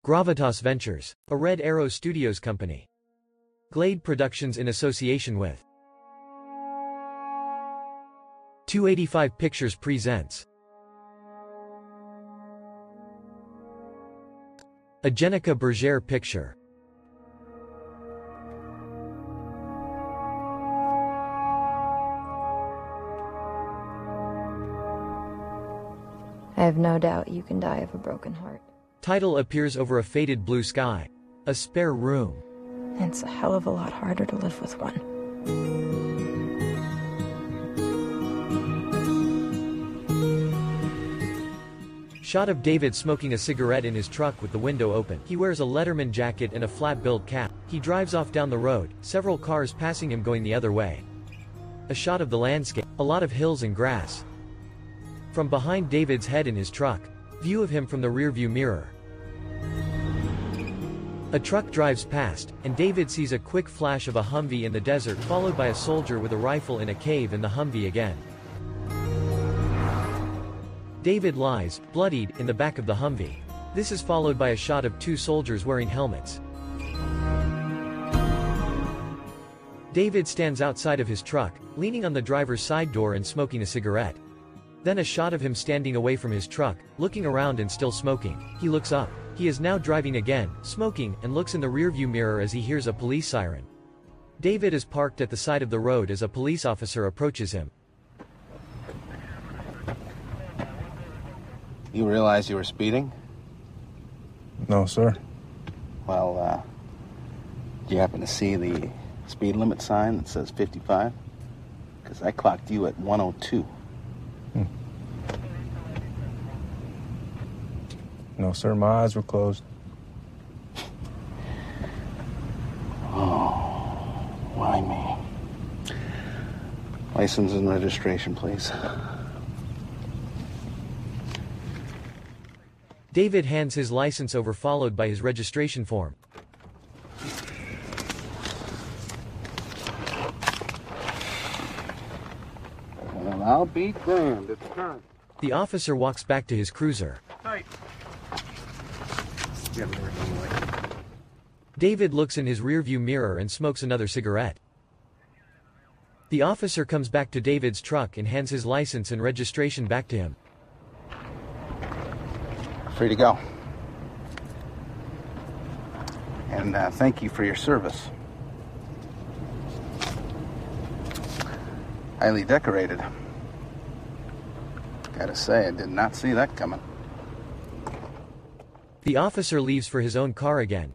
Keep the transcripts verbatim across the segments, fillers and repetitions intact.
Gravitas Ventures, a Red Arrow Studios company. Glade Productions in association with two eighty-five Pictures presents a Jenica Bergère picture. I have no doubt you can die of a broken heart. Title appears over a faded blue sky. A spare room. It's a hell of a lot harder to live with one. Shot of David smoking a cigarette in his truck with the window open. He wears a Letterman jacket and a flat-billed cap. He drives off down the road, several cars passing him going the other way. A shot of the landscape. A lot of hills and grass. From behind David's head in his truck. View of him from the rearview mirror. A truck drives past, and David sees a quick flash of a Humvee in the desert followed by a soldier with a rifle in a cave and the Humvee again. David lies, bloodied, in the back of the Humvee. This is followed by a shot of two soldiers wearing helmets. David stands outside of his truck, leaning on the driver's side door and smoking a cigarette. Then a shot of him standing away from his truck, looking around and still smoking. He looks up. He is now driving again, smoking, and looks in the rearview mirror as he hears a police siren. David is parked at the side of the road as a police officer approaches him. You realize you were speeding? No, sir. Well, uh, do you happen to see the speed limit sign that says fifty-five? Because I clocked you at one oh two. Hmm. No, sir, my eyes were closed. Oh, why me? License and registration, please. David hands his license over followed by his registration form. Well, I'll be damned. It's current. The officer walks back to his cruiser. Hi. David looks in his rearview mirror and smokes another cigarette. The officer comes back to David's truck and hands his license and registration back to him. Free to go. And uh, thank you for your service. Highly decorated. Gotta say, I did not see that coming. The officer leaves for his own car again.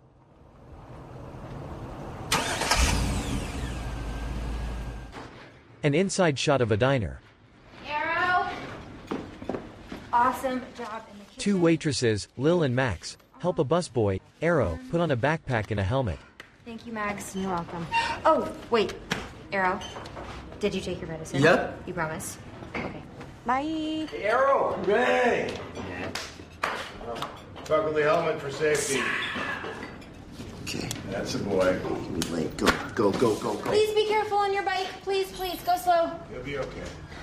An inside shot of a diner. Arrow! Awesome job in the kitchen. Two waitresses, Lil and Max, help a busboy, Arrow, put on a backpack and a helmet. Thank you, Max. You're welcome. Oh, wait. Arrow, did you take your medicine? Yep. You promise? Okay. Bye. Hey, Arrow! Ray! Buckle the helmet for safety. Okay. That's a boy. Be late. Go, go, go, go, go. Please be careful on your bike. Please, please, go slow. You'll be okay.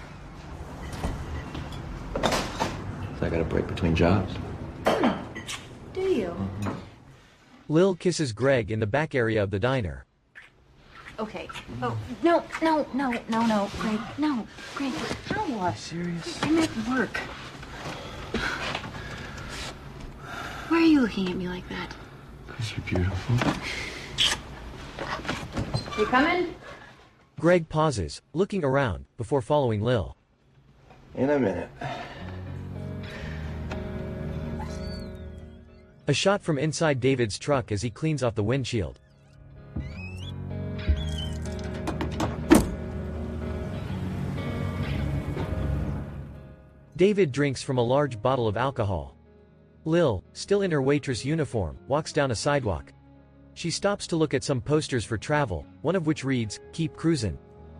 So I got a break between jobs. Do you? Mm-hmm. Lil kisses Greg in the back area of the diner. Okay. Oh, no, no, no, no, no. Greg, no. Greg, how? Are you serious? I'm at work. Why are you looking at me like that? Because you're beautiful. You coming? Greg pauses, looking around, before following Lil. In a minute. A shot from inside David's truck as he cleans off the windshield. David drinks from a large bottle of alcohol. Lil, still in her waitress uniform, walks down a sidewalk. She stops to look at some posters for travel, one of which reads, "Keep cruisin'."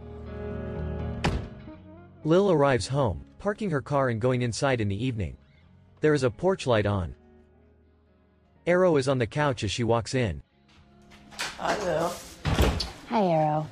Lil arrives home, parking her car and going inside in the evening. There is a porch light on. Arrow is on the couch as she walks in. Hi, Lil. Hi, Arrow.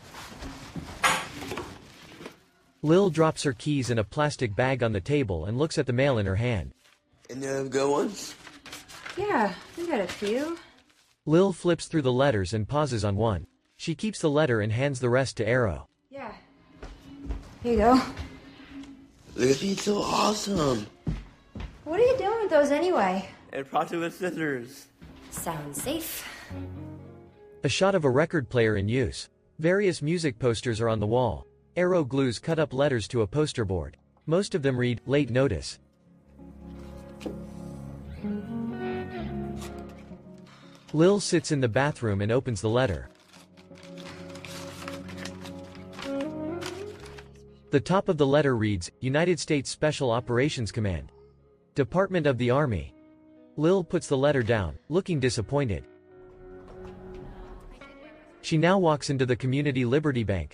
Lil drops her keys in a plastic bag on the table and looks at the mail in her hand. Any of them good ones? Yeah, we got a few. Lil flips through the letters and pauses on one. She keeps the letter and hands the rest to Arrow. Yeah. Here you go. Look at these, so awesome. What are you doing with those anyway? And brought with scissors. Sounds safe. A shot of a record player in use. Various music posters are on the wall. Arrow glues cut up letters to a poster board. Most of them read, "Late notice." Lil sits in the bathroom and opens the letter. The top of the letter reads, United States Special Operations Command. Department of the Army. Lil puts the letter down, looking disappointed. She now walks into the Community Liberty Bank.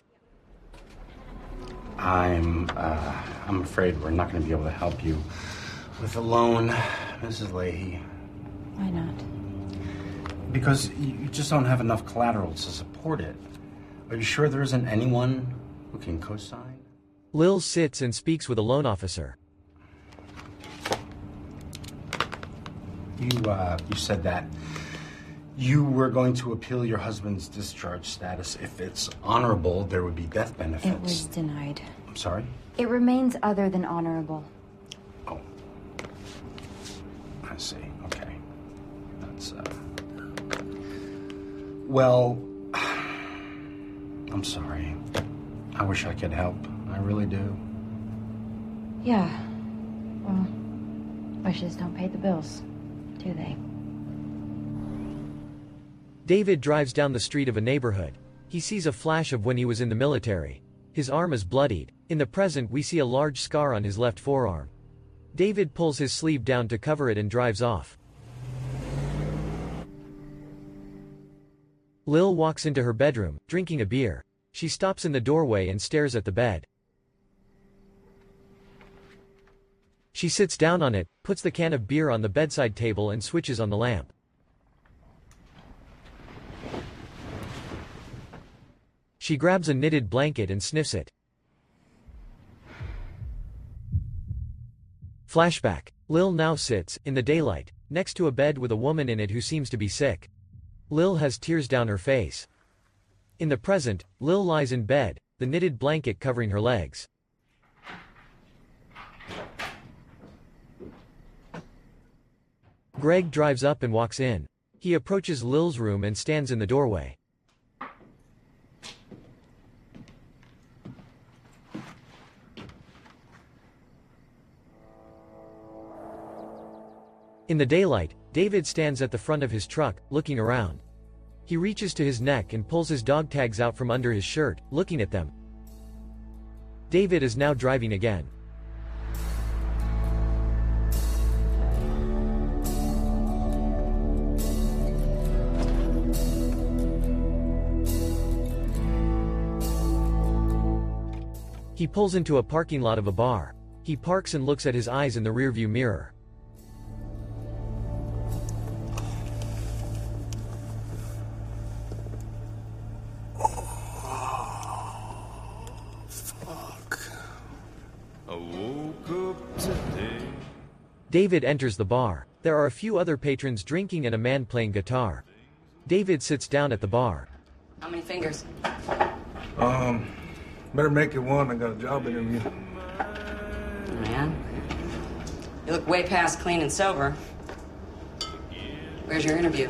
I'm, uh, I'm afraid we're not going to be able to help you with a loan, Missus Leahy. Why not? Because you you just don't have enough collateral to support it. Are you sure there isn't anyone who can co-sign? Lil sits and speaks with a loan officer. You, uh, you said that you were going to appeal your husband's discharge status. If it's honorable, there would be death benefits. It was denied. I'm sorry? It remains other than honorable. Oh. I see. Okay. That's, uh... Well, I'm sorry. I wish I could help. I really do. Yeah. Well, wishes don't pay the bills, do they? David drives down the street of a neighborhood. He sees a flash of when he was in the military. His arm is bloodied. In the present, we see a large scar on his left forearm. David pulls his sleeve down to cover it and drives off. Lil walks into her bedroom, drinking a beer. She stops in the doorway and stares at the bed. She sits down on it, puts the can of beer on the bedside table and switches on the lamp. She grabs a knitted blanket and sniffs it. Flashback. Lil now sits, in the daylight, next to a bed with a woman in it who seems to be sick. Lil has tears down her face. In the present, Lil lies in bed, the knitted blanket covering her legs. Greg drives up and walks in. He approaches Lil's room and stands in the doorway. In the daylight, David stands at the front of his truck, looking around. He reaches to his neck and pulls his dog tags out from under his shirt, looking at them. David is now driving again. He pulls into a parking lot of a bar. He parks and looks at his eyes in the rearview mirror. David enters the bar. There are a few other patrons drinking and a man playing guitar. David sits down at the bar. How many fingers? Um, better make it one. I got a job interview. Man, you look way past clean and sober. Where's your interview?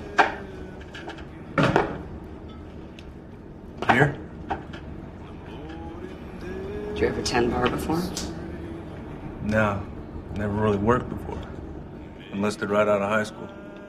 Here? Did you ever tend bar before? No, never really worked before. Enlisted right out of high school.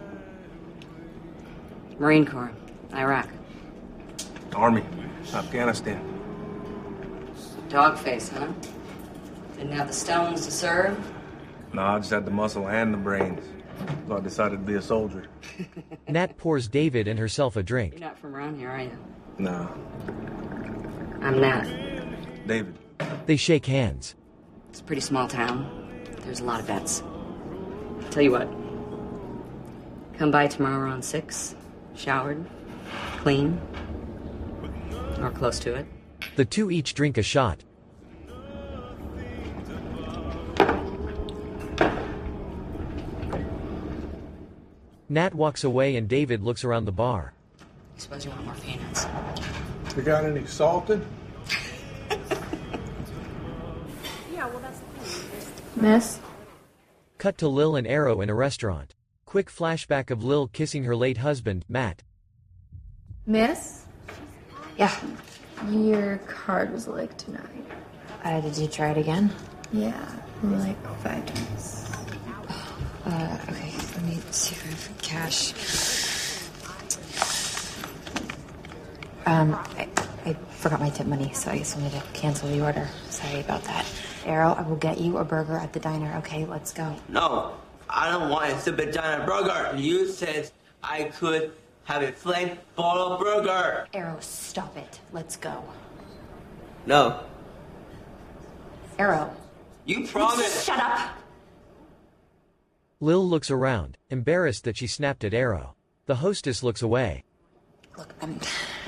Marine Corps, Iraq. Army, Afghanistan. Dog face, huh? Didn't have the stones to serve? No, I just had the muscle and the brains. So I decided to be a soldier. Nat pours David and herself a drink. You're not from around here, are you? No. I'm Nat. David. They shake hands. It's a pretty small town. There's a lot of vets. Tell you what. Come by tomorrow around six. Showered. Clean. Or close to it. The two each drink a shot. Nat walks away and David looks around the bar. I suppose you want more peanuts. You got any salted? Miss? Cut to Lil and Arrow in a restaurant. Quick flashback of Lil kissing her late husband, Matt. Miss? Yeah. Your card was like tonight. Uh, did you try it again? Yeah, like five times. Uh, okay, let me see if I have cash. Um, I, I forgot my tip money, so I guess I need to cancel the order. Sorry about that. Arrow, I will get you a burger at the diner, okay? Let's go. No, I don't want a stupid giant burger. You said I could have a plain bottle burger. Arrow, stop it. Let's go. No, Arrow. you promised. Shut up! Lil looks around, embarrassed that she snapped at Arrow. The hostess looks away. Look, I'm...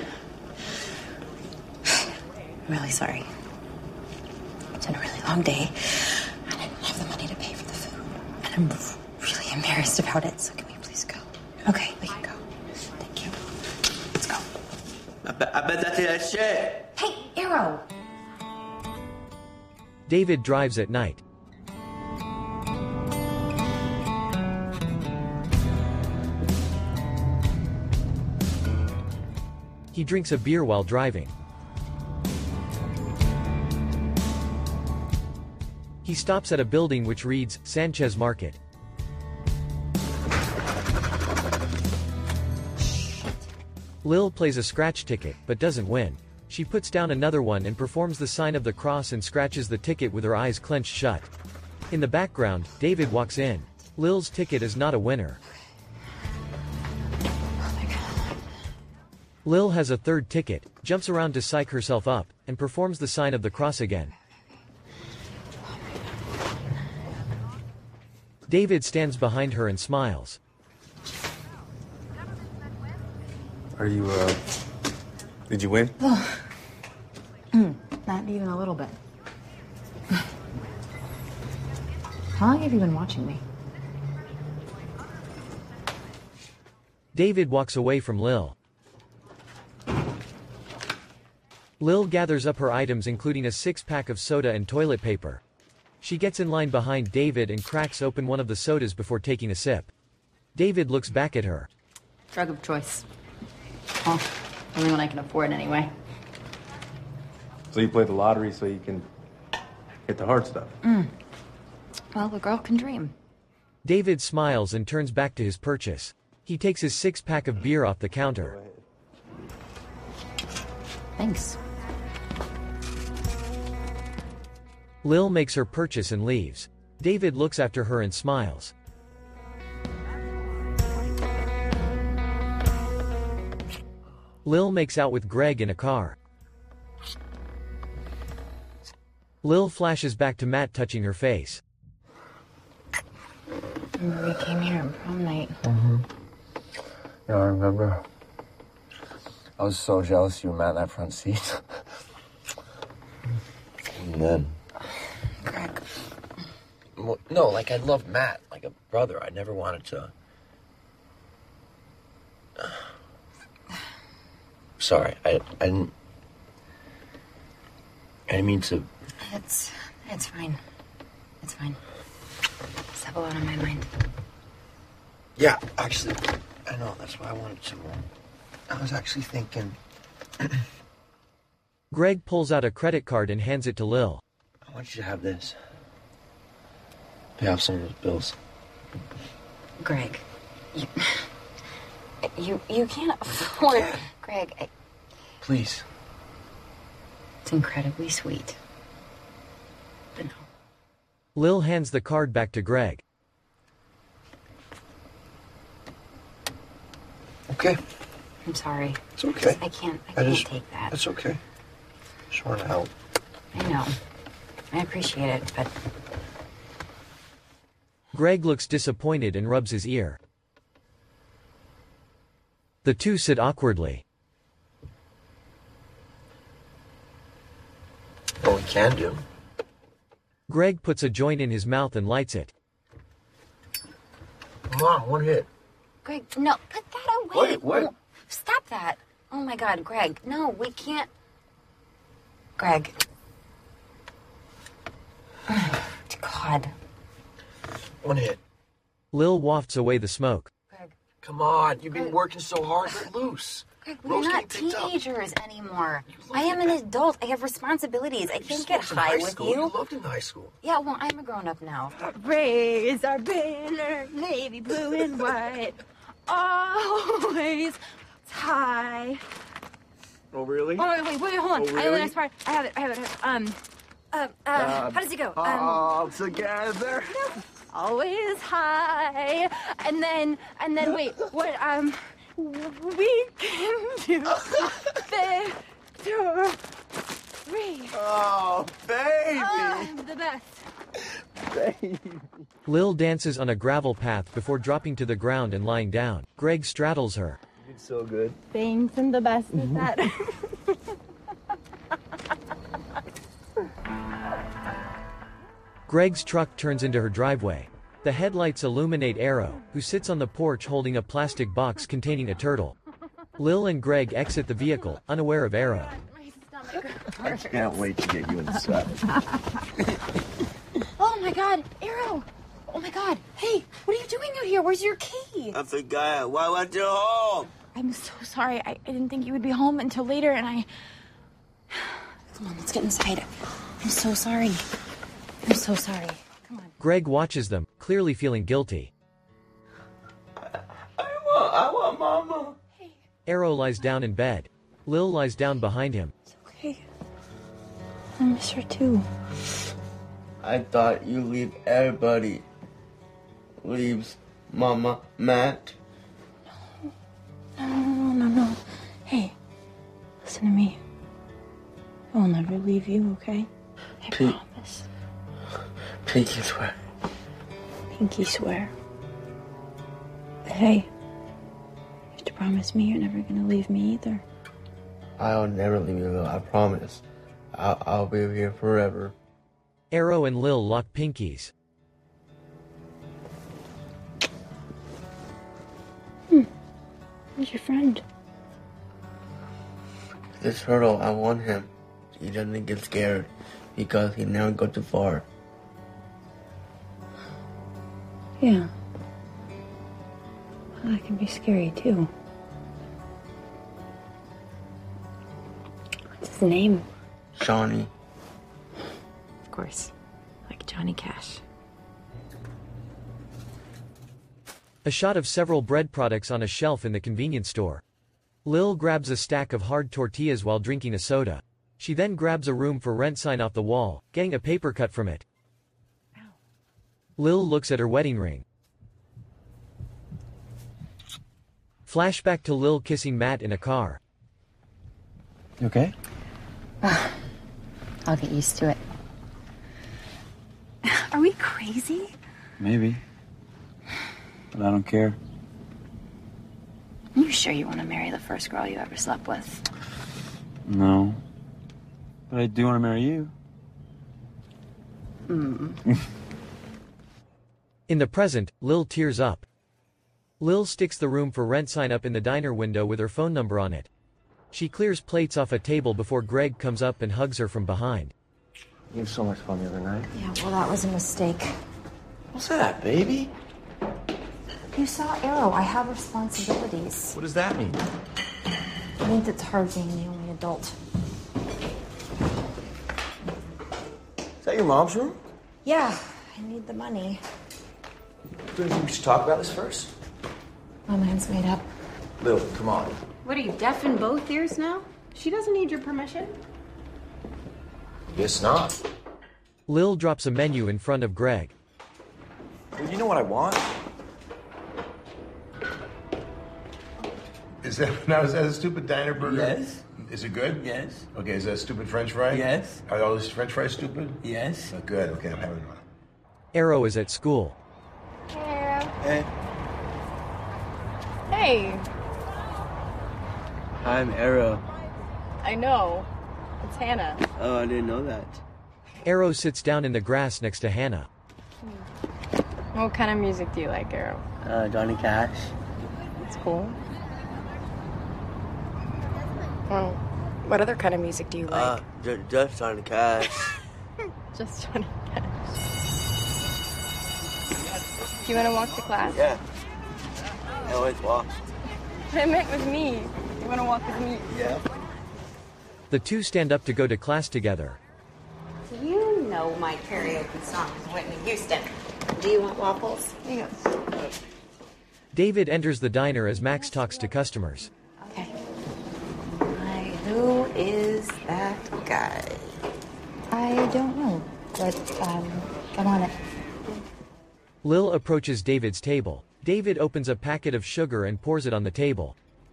I'm really sorry. It's been a really long day, and I didn't have the money to pay for the food. And I'm really embarrassed about it, so can we please go? Okay, we can go. Thank you. Let's go. I bet, I bet that's that shit. Hey, Arrow! David drives at night. He drinks a beer while driving. He stops at a building which reads, Sanchez Market. Lil plays a scratch ticket, but doesn't win. She puts down another one and performs the sign of the cross and scratches the ticket with her eyes clenched shut. In the background, David walks in. Lil's ticket is not a winner. Lil has a third ticket, jumps around to psych herself up, and performs the sign of the cross again. David stands behind her and smiles. Are you, uh... Did you win? Mm, not even a little bit. How long have you been watching me? David walks away from Lil. Lil gathers up her items including a six-pack of soda and toilet paper. She gets in line behind David and cracks open one of the sodas before taking a sip. David looks back at her. Drug of choice. Well, only one I can afford anyway. So you play the lottery so you can get the hard stuff? Mm. Well, a girl can dream. David smiles and turns back to his purchase. He takes his six-pack of beer off the counter. Thanks. Lil makes her purchase and leaves. David looks after her and smiles. Lil makes out with Greg in a car. Lil flashes back to Matt touching her face. Remember we came here on prom night. Mm-hmm. Yeah, I remember. I was so jealous you were Matt in that front seat. And then... Greg. Well, no, like I loved Matt, like a brother. I never wanted to... Sorry, I, I didn't... I didn't mean to... It's... it's fine. It's fine. Just have a lot on my mind. Yeah, actually, I know, that's why I wanted to... I was actually thinking... Greg pulls out a credit card and hands it to Lil. I want you to have this. Pay off some of those bills. Greg, you... You, you can't afford... Greg, I... Please. It's incredibly sweet. But no. Lil hands the card back to Greg. Okay. I'm sorry. It's okay. I can't, I I can't just- take that. It's okay. Just want to help. I know. I appreciate it, but... Greg looks disappointed and rubs his ear. The two sit awkwardly. What we can do. Greg puts a joint in his mouth and lights it. Come on, one hit. Greg, no, put that away. Wait, what? Oh, stop that. Oh my God, Greg, no, we can't. Greg. God. One hit. Lil wafts away the smoke. Greg. Come on, you've been Greg. working so hard, let loose. Greg, we're Rose not getting picked up. teenagers anymore. You I am loved an it. adult. I have responsibilities. I You can't get smoked in high high with school. you. You loved in high school. Yeah, well, I'm a grown-up now. Raise our banner, navy blue and white. Always high. Oh, really? Oh, wait, wait, wait, hold on. Oh, I have the really? next part. I have it, I have it. I have it. Um, uh, uh, how does it go? Um, All together. always high. And then, and then, wait, what, um, we can do victory. Oh, baby. Oh, the best. Lil dances on a gravel path before dropping to the ground and lying down. Greg straddles her. It's so good. Thanks, and the best is that. Greg's truck turns into her driveway. The headlights illuminate Arrow, who sits on the porch holding a plastic box containing a turtle. Lil and Greg exit the vehicle, unaware of Arrow. I can't wait to get you inside. Oh my God, Arrow! Oh my God, hey, what are you doing out here? Where's your key? I forgot. Why went you home? I'm so sorry. I, I didn't think you would be home until later, and I... Come on, let's get inside. I'm so sorry. I'm so sorry. Come on. Greg watches them, clearly feeling guilty. I want, I want mama. Arrow lies down in bed. Lil lies down behind him. It's okay. I miss her too. I thought you leave everybody. Leaves Mama Matt. No, no, no, no, no. Hey, listen to me. I will never leave you, okay? I Pete. promise. Pinky swear. Pinky swear. But hey, you have to promise me you're never gonna leave me either. I'll never leave you though, I promise. I'll, I'll be here forever. Arrow and Lil lock pinkies. Hmm. Where's your friend? This turtle, I want him. He doesn't get scared because he never go too far. Yeah. Well, that can be scary too. What's his name? Shawnee. Of course. Like Johnny Cash. A shot of several bread products on a shelf in the convenience store. Lil grabs a stack of hard tortillas while drinking a soda. She then grabs a room for rent sign off the wall, getting a paper cut from it. Ow. Lil looks at her wedding ring. Flashback to Lil kissing Matt in a car. You okay? I'll get used to it. Are we crazy? Maybe. But I don't care. Are you sure you want to marry the first girl you ever slept with? No. But I do want to marry you. Mm. In the present, Lil tears up. Lil sticks the room for rent sign up in the diner window with her phone number on it. She clears plates off a table before Greg comes up and hugs her from behind. You had so much fun the other night. Yeah, well, that was a mistake. What's that, baby? You saw Arrow. I have responsibilities. What does that mean? I think it's hard being the only adult. Is that your mom's room? Yeah, I need the money. Do you think we should talk about this first? My mind's made up. Lil, come on. What are you, deaf in both ears now? She doesn't need your permission. Guess not. Lil drops a menu in front of Greg. Well, you know what I want? Is that now? Is that a stupid diner burger? Yes. Is it good? Yes. Okay. Is that a stupid French fry? Yes. Are all those French fries stupid? Yes. Oh, good. Okay, I'm having one. Arrow is at school. Hey. Hey, I'm Arrow. I know. It's Hannah. Oh, I didn't know that. Arrow sits down in the grass next to Hannah. What kind of music do you like, Arrow? Uh, Johnny Cash. That's cool. Well, what other kind of music do you like? Uh, just, just Johnny Cash. Just Johnny Cash. Do you want to walk to class? Yeah. I always walk. I meant with me. You want to walk with me? Yeah. The two stand up to go to class together. You know my karaoke song is Whitney Houston. Do you want waffles? Yes. David enters the diner as Max talks to customers. Okay. My, who is that guy? I don't know, but um, I'm on it. Lil approaches David's table. David opens a packet of sugar and pours it on the table.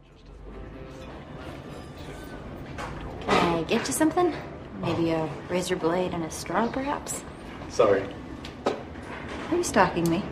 Can I get you something? Maybe a razor blade and a straw, perhaps? Sorry. Are you stalking me?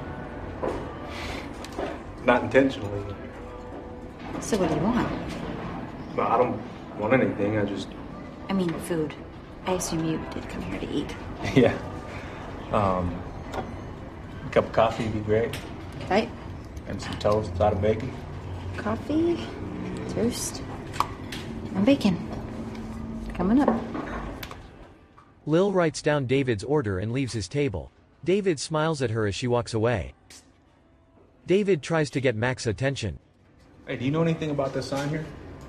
Not intentionally. So what do you want? No, I don't want anything. I just... I mean food. I assume you did come here to eat. Yeah. Um, a cup of coffee would be great. Right? And some toast without a bacon. Coffee, toast, and bacon. Coming up. Lil writes down David's order and leaves his table. David smiles at her as she walks away. David tries to get Max's attention. Hey, do you know anything about this sign here?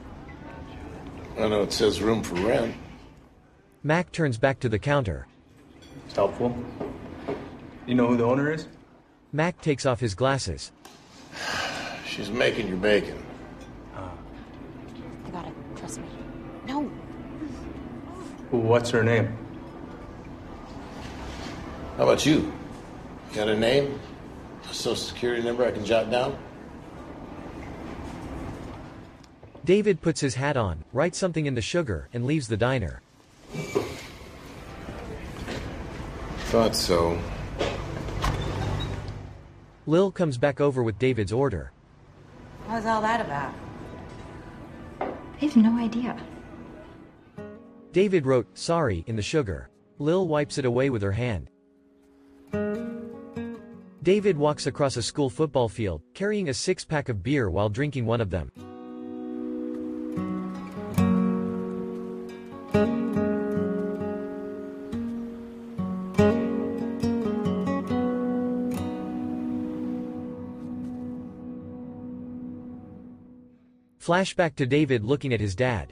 I know it says room for rent. Mac turns back to the counter. It's helpful. You know who the owner is? Mac takes off his glasses. She's making your bacon. You gotta trust me. No. What's her name? How about you? Got a name? A social security number I can jot down? David puts his hat on, writes something in the sugar, and leaves the diner. Thought so. Lil comes back over with David's order. What was all that about? I have no idea. David wrote, sorry, in the sugar. Lil wipes it away with her hand. David walks across a school football field, carrying a six-pack of beer while drinking one of them. Flashback to David looking at his dad.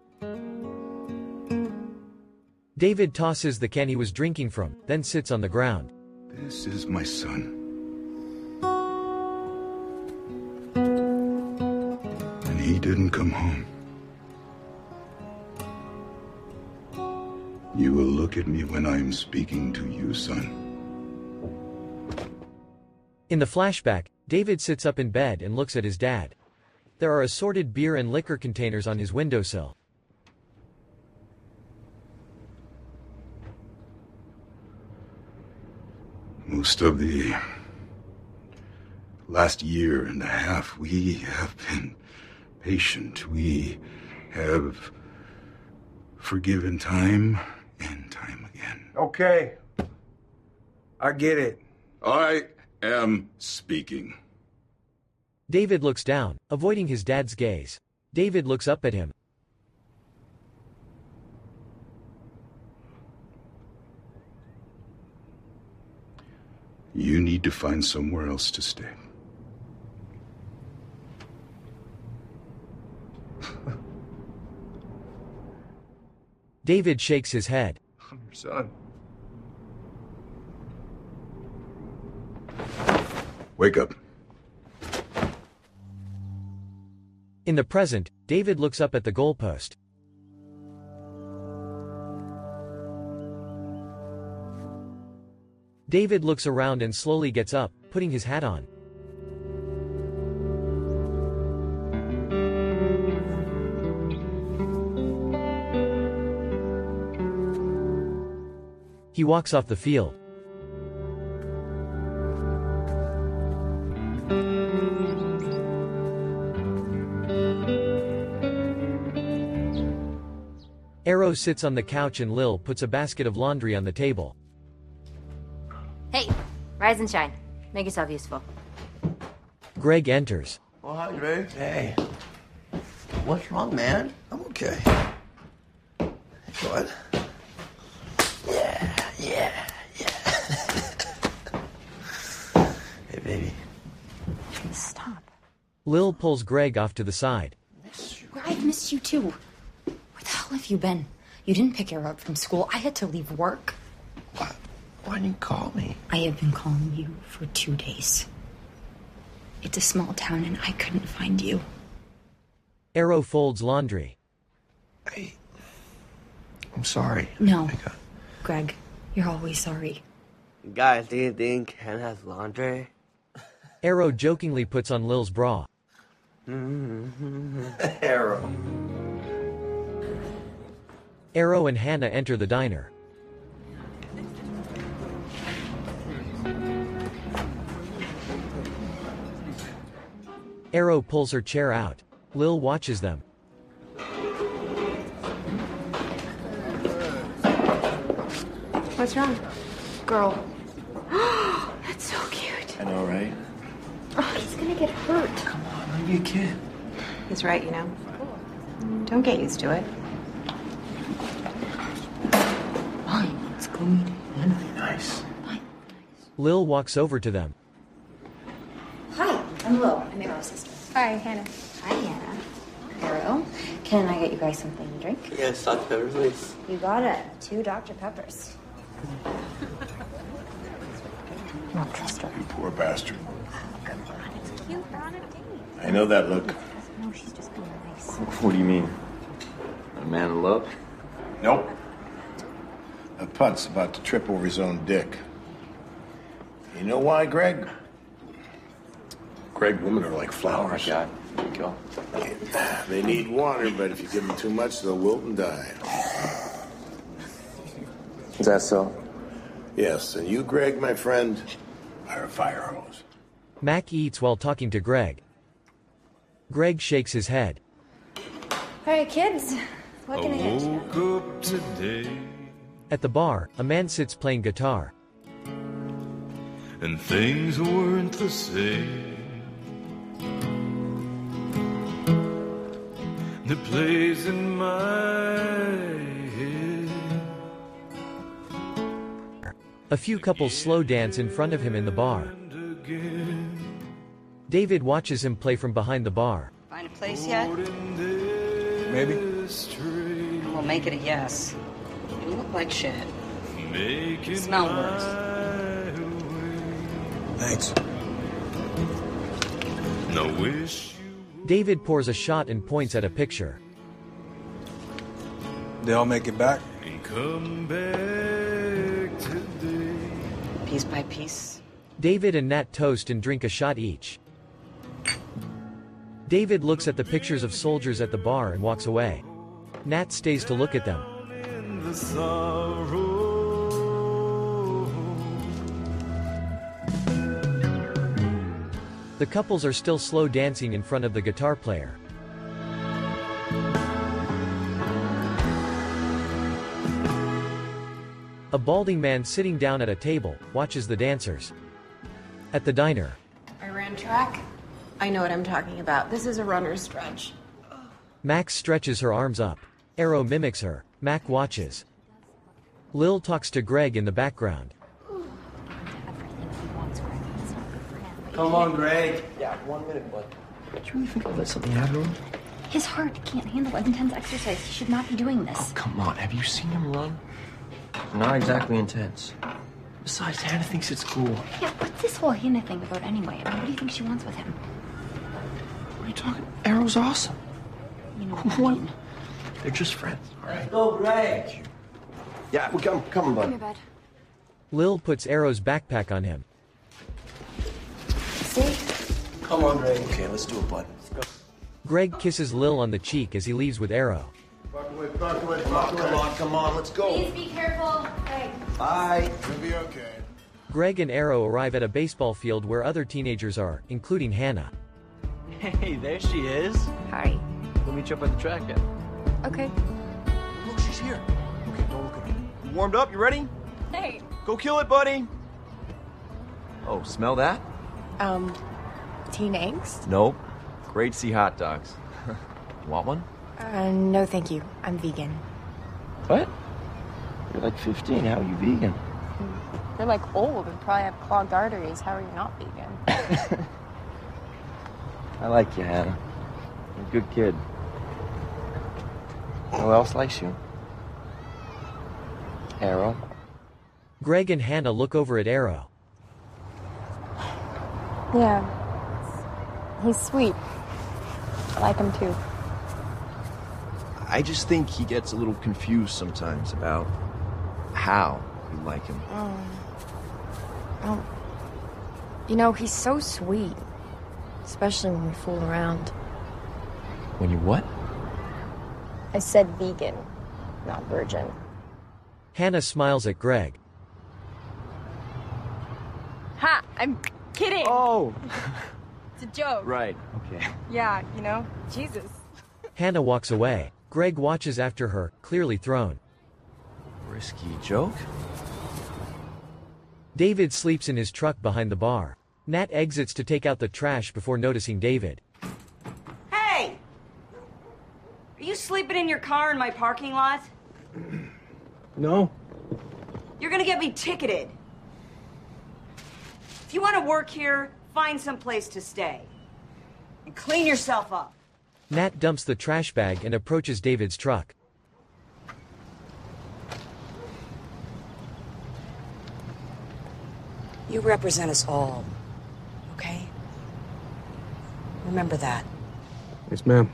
David tosses the can he was drinking from, then sits on the ground. This is my son. And he didn't come home. You will look at me when I am speaking to you, son. In the flashback, David sits up in bed and looks at his dad. There are assorted beer and liquor containers on his windowsill. Most of the last year and a half, we have been patient. We have forgiven time and time again. Okay. I get it. I am speaking. David looks down, avoiding his dad's gaze. David looks up at him. You need to find somewhere else to stay. David shakes his head. I'm your son. Wake up. In the present, David looks up at the goalpost. David looks around and slowly gets up, putting his hat on. He walks off the field. Arrow sits on the couch and Lil puts a basket of laundry on the table. Hey, rise and shine. Make yourself useful. Greg enters. Oh, hi, Greg. Hey. What's wrong, man? I'm okay. What? Yeah, yeah, yeah. Hey, baby. Stop. Lil pulls Greg off to the side. I've missed you too. Where the hell have you been? You didn't pick her up from school. I had to leave work. What? Why didn't you call me? I have been calling you for two days. It's a small town and I couldn't find you. Arrow folds laundry. Hey, I'm sorry. No. Greg, you're always sorry. Guys, do you think Ken has laundry? Arrow jokingly puts on Lil's bra. Arrow. Arrow and Hannah enter the diner. Arrow pulls her chair out. Lil watches them. What's wrong? Girl. That's so cute. I know, right? Oh, he's gonna get hurt. Come on, don't be a kid. He's right, you know. Don't get used to it. Fine, let's go meet Hannah. Nice. Fine. Lil walks over to them. Hi, I'm Lil. I'm Arrow's sister. Hi, Hannah. Hi, Hannah. Arrow, can I get you guys something to drink? Yes, Doctor Pepper, please. You got it. Two Doctor Peppers. I don't trust her. You poor bastard. It's cute. We're on a date. I know that look. No, she's just being nice. What do you mean? A man in love? Nope. A punt's about to trip over his own dick. You know why, Greg? Greg, women are like flowers. Oh, my God. There you go. They need water, but if you give them too much, they'll wilt and die. Is that so? Yes, and you, Greg, my friend, are a fire hose. Mac eats while talking to Greg. Greg shakes his head. All right, kids. What can I get you? Today, At the bar, a man sits playing guitar. and things weren't the same. The plays in my head. A few couples slow dance in front of him in the bar. David watches him play from behind the bar. Find a place yet? Maybe. We'll make it a yes. You look like shit. Making Smell worse. Thanks. No wish. David pours a shot and points at a picture. They all make it back? And come back today. Piece by piece. David and Nat toast and drink a shot each. David looks at the pictures of soldiers at the bar and walks away. Nat stays to look at them. In the sorrow. The couples are still slow dancing in front of the guitar player. A balding man sitting down at a table watches the dancers. At the diner, I ran track. I know what I'm talking about. This is a runner's stretch. Max stretches her arms up. Arrow mimics her. Mac watches. Lil talks to Greg in the background. Come on, Greg. Yeah, one minute, bud. Do you really think I'll let something happen to him? His heart can't handle intense exercise. He should not be doing this. Oh, come on. Have you seen him run? Not exactly intense. Besides, Hannah thinks it's cool. Yeah, what's this whole Hannah thing about anyway? I mean, what do you think she wants with him? What are you talking? Arrow's awesome. You know what? They're just friends, all right? Go, Greg. Yeah, we come, come on, bud. Come here, bud. Lil puts Arrow's backpack on him. See? Come on, Greg. Okay, let's do it, bud. Let's go. Greg kisses Lil on the cheek as he leaves with Arrow. Fuck away, fuck away, Come on, fuck come away. on, come on. Let's go. Please be careful. Hey. Bye. You'll be okay. Greg and Arrow arrive at a baseball field where other teenagers are, including Hannah. Hey, there she is. Hi. We'll meet you up at the track then. Okay. Look, she's here. Okay, don't look at her. You warmed up? You ready? Hey. Go kill it, buddy. Oh, smell that? Um, teen angst? Nope. Great sea hot dogs. Want one? Uh, no thank you. I'm vegan. What? You're like fifteen. How are you vegan? You're like old and probably have clogged arteries. How are you not vegan? I like you, Hannah. You're a good kid. Who else likes you? Arrow. Greg and Hannah look over at Arrow. Yeah. He's sweet. I like him too. I just think he gets a little confused sometimes about how you like him. Um, oh, you know, he's so sweet. Especially when we fool around. When you what? I said vegan, not virgin. Hannah smiles at Greg. Ha! I'm kidding! Oh! It's a joke. Right, okay. Yeah, you know, Jesus. Hannah walks away. Greg watches after her, clearly thrown. Risky joke? David sleeps in his truck behind the bar. Nat exits to take out the trash before noticing David. Hey! Are you sleeping in your car in my parking lot? No. You're gonna get me ticketed. If you want to work here, find some place to stay. And clean yourself up. Nat dumps the trash bag and approaches David's truck. You represent us all, okay? Remember that. Yes, ma'am.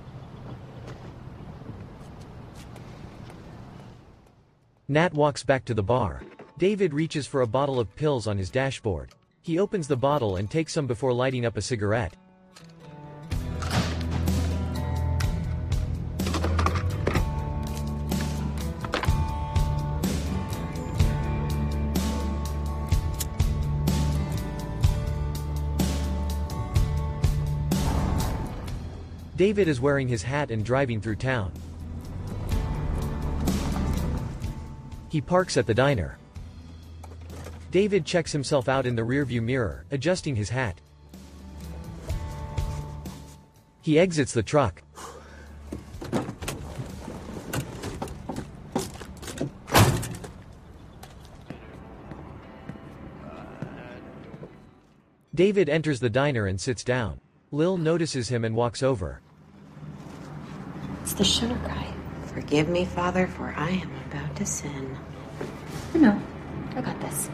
Nat walks back to the bar. David reaches for a bottle of pills on his dashboard. He opens the bottle and takes some before lighting up a cigarette. David is wearing his hat and driving through town. He parks at the diner. David checks himself out in the rearview mirror, adjusting his hat. He exits the truck. David enters the diner and sits down. Lil notices him and walks over. It's the sugar guy. Forgive me, Father, for I am about to sin. No, I got this.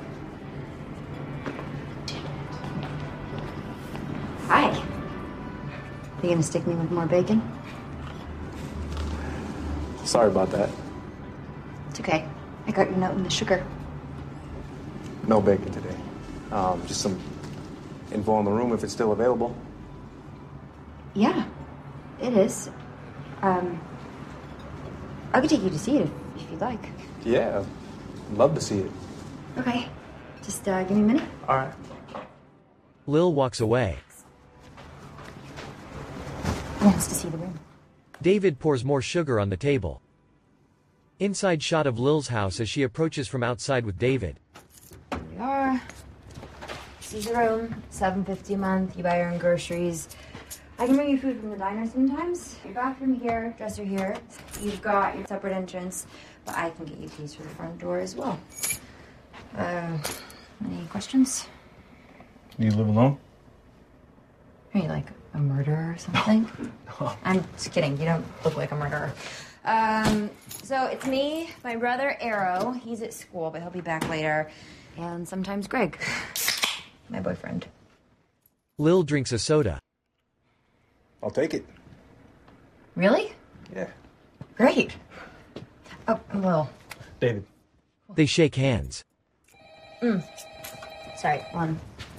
Hi. You gonna stick me with more bacon? Sorry about that. It's okay. I got your note and the sugar. No bacon today. Um, just some info in the room if it's still available. Yeah, it is. Um, I could take you to see it if, if you'd like. Yeah, I'd love to see it. Okay, just uh, give me a minute. All right. Lil walks away. He wants to see the room. David pours more sugar on the table. Inside shot of Lil's house as she approaches from outside with David. Here we are. This is the room. seven fifty a month. You buy your own groceries. I can bring you food from the diner sometimes. Your bathroom here, dresser here. You've got your separate entrance, but I can get you keys for the front door as well. Uh, any questions? You live alone? Are you like a murderer or something? No. I'm just kidding. You don't look like a murderer. Um, so it's me, my brother Arrow. He's at school, but he'll be back later. And sometimes Greg, my boyfriend. Lil drinks a soda. I'll take it. Really? Yeah. Great. Oh, well. David. They shake hands. Mm. Sorry, one.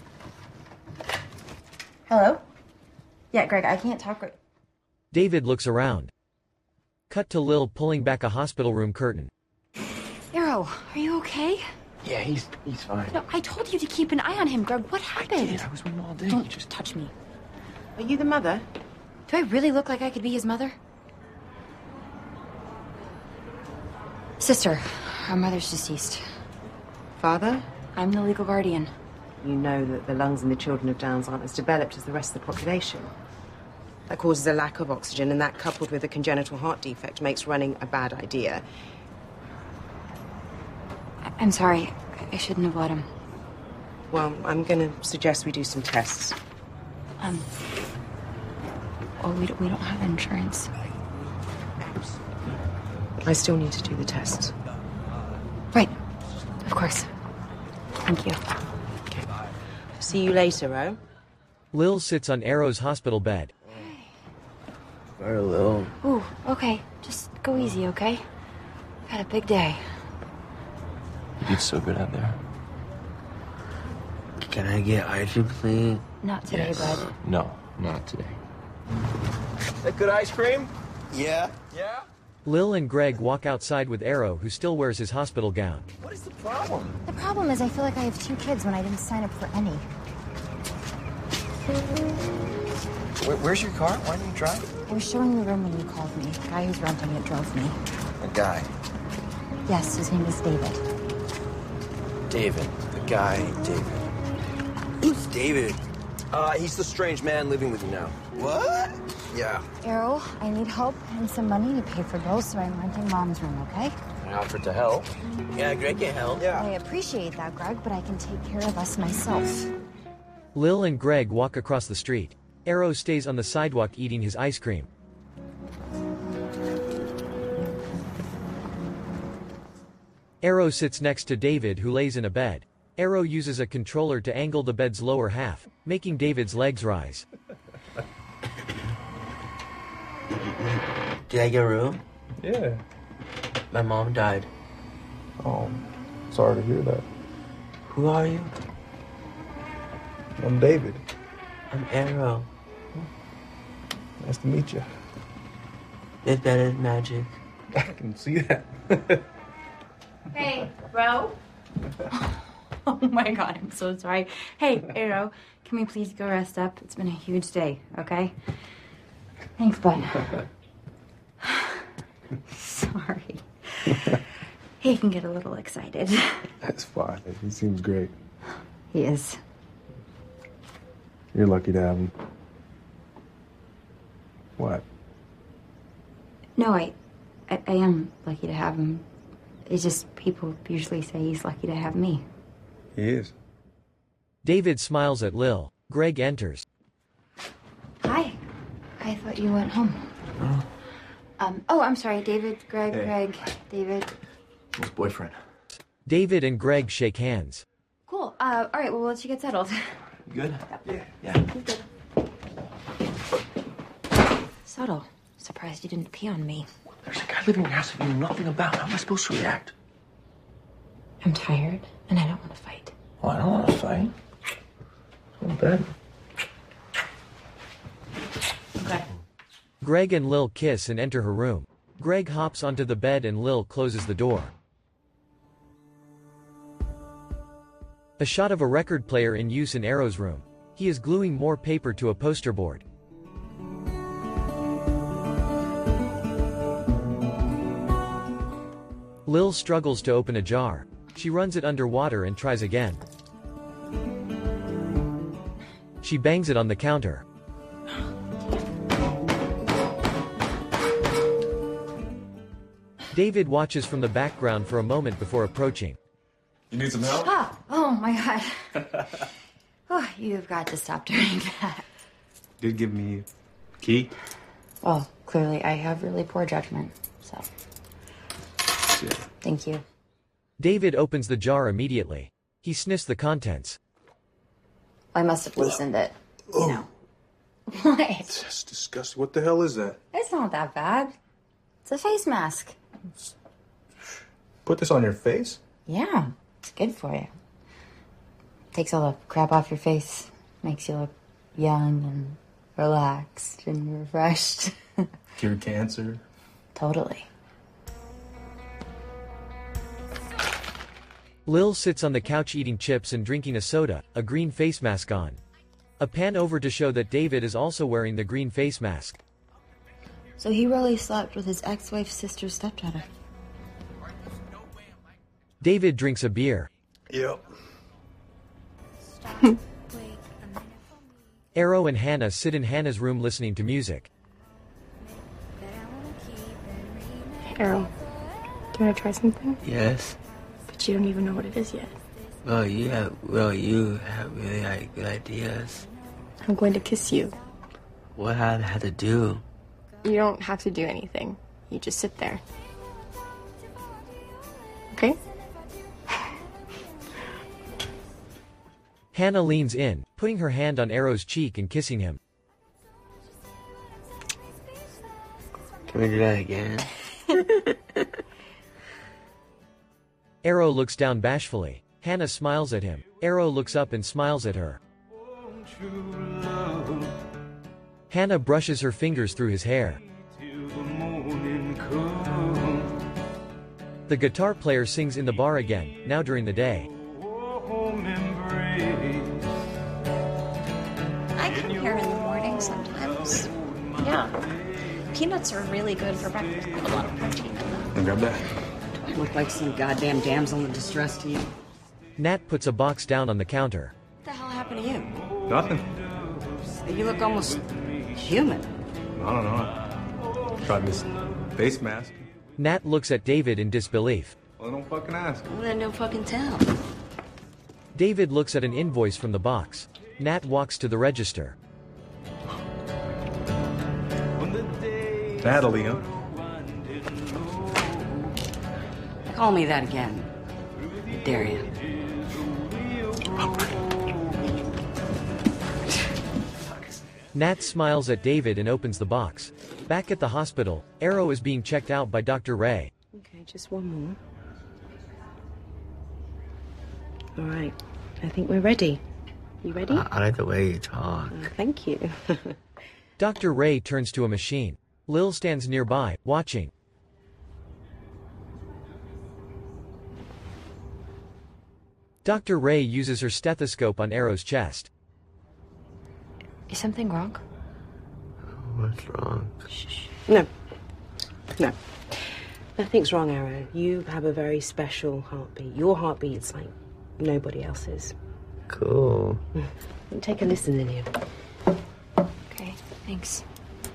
Hello? Yeah, Greg, I can't talk right. David looks around. Cut to Lil pulling back a hospital room curtain. Arrow, are you okay? Yeah, he's he's fine. No, I told you to keep an eye on him, Greg. What happened? I did. I was with him all day. Don't just touch me. Are you the mother? Do I really look like I could be his mother? Sister, our mother's deceased. Father? I'm the legal guardian. You know that the lungs in the children of Downs aren't as developed as the rest of the population. That causes a lack of oxygen, and that, coupled with a congenital heart defect, makes running a bad idea. I'm sorry. I shouldn't have let him. Well, I'm going to suggest we do some tests. Um. Oh, we don't, we don't have insurance. I still need to do the tests. Right. Of course. Thank you. Okay. See you later, Ro. Lil sits on Arrow's hospital bed. Very little. Ooh, okay. Just go easy, okay? Had a big day. You did so good out there. Can I get ice cream, please? Not today, Yes. bud. No, not today. That good ice cream? Yeah. Yeah? Lil and Greg walk outside with Arrow, who still wears his hospital gown. What is the problem? The problem is I feel like I have two kids when I didn't sign up for any. Where, where's your car? Why didn't you drive? I was showing the room when you called me. The guy who's renting it drove me. A guy. Yes, his name is David. David. The guy, David. Who's David? Uh, he's the strange man living with you now. What? Yeah. Errol, I need help and some money to pay for bills, so I'm renting Mom's room, okay? I offered to help. Yeah, Greg can help. I appreciate that, Greg, but I can take care of us myself. Lil and Greg walk across the street. Arrow stays on the sidewalk eating his ice cream. Arrow sits next to David, who lays in a bed. Arrow uses a controller to angle the bed's lower half, making David's legs rise. Did I get a room? Yeah. My mom died. Oh, sorry to hear that. Who are you? I'm David. I'm Arrow. Nice to meet you. It's better than magic. I can see that. Hey, Ro. Oh my god, I'm so sorry. Hey, Arrow, can we please go rest up? It's been a huge day, okay? Thanks, bud. Sorry. He can get a little excited. That's fine. He seems great. He is. You're lucky to have him. What? No, I, I, I am lucky to have him. It's just people usually say he's lucky to have me. He is. David smiles at Lil. Greg enters. Hi. I thought you went home. Oh. Um, oh, I'm sorry, David, Greg, Hey. Greg, David. His boyfriend. David and Greg shake hands. Cool. Uh, all right, well, we'll let you get settled. You good? Yeah. Yeah. Subtle. Surprised you didn't pee on me. There's a guy living in your house that you know nothing about. How am I supposed to react? I'm tired, and I don't want to fight. Well, I don't want to fight. Go to bed. Okay. Greg and Lil kiss and enter her room. Greg hops onto the bed and Lil closes the door. A shot of a record player in use in Arrow's room. He is gluing more paper to a poster board. Lil struggles to open a jar. She runs it underwater and tries again. She bangs it on the counter. David watches from the background for a moment before approaching. You need some help? Ah, oh my god. Oh, you've got to stop doing that. Did give me a key. Well, clearly I have really poor judgment, so. Yeah. Thank you. David opens the jar immediately. He sniffs the contents. I must have loosened it. You know. What? That's disgusting. What the hell is that? It's not that bad. It's a face mask. Put this on your face? Yeah, it's good for you. Takes all the crap off your face. Makes you look young and relaxed and refreshed. Cure cancer. Totally. Lil sits on the couch eating chips and drinking a soda, a green face mask on. A pan over to show that David is also wearing the green face mask. So he really slept with his ex-wife's sister's stepdaughter. David drinks a beer. Yep. Arrow and Hannah sit in Hannah's room listening to music. Arrow, do you want to try something? Yes. But you don't even know what it is yet. Well, you have, well, you have really like good ideas. I'm going to kiss you. What I have to do? You don't have to do anything. You just sit there. Okay? Hannah leans in, putting her hand on Arrow's cheek and kissing him. Can we do that again? Arrow looks down bashfully. Hannah smiles at him. Arrow looks up and smiles at her. Hannah brushes her fingers through his hair. The guitar player sings in the bar again, now during the day. I come here in the morning sometimes. Yeah. Peanuts are really good for breakfast. They have a lot of protein in them. Grab that. I look like some goddamn damsel in distress to you. Nat puts a box down on the counter. What the hell happened to you? Nothing. You look almost human. I don't know. I tried this face mask. Nat looks at David in disbelief. Well, don't fucking ask. Well, then don't fucking tell. David looks at an invoice from the box. Nat walks to the register. Natalie, huh? Call me that again. I dare you. Nat smiles at David and opens the box. Back at the hospital, Arrow is being checked out by Doctor Ray. Okay, just one more. All right, I think we're ready. You ready? I, I like the way you talk. Uh, thank you. Doctor Ray turns to a machine. Lil stands nearby, watching. Doctor Ray uses her stethoscope on Arrow's chest. Is something wrong? What's wrong? No. No. Nothing's wrong, Arrow. You have a very special heartbeat. Your heartbeat's like nobody else's. Cool. Take a listen, Lillian. Okay, thanks.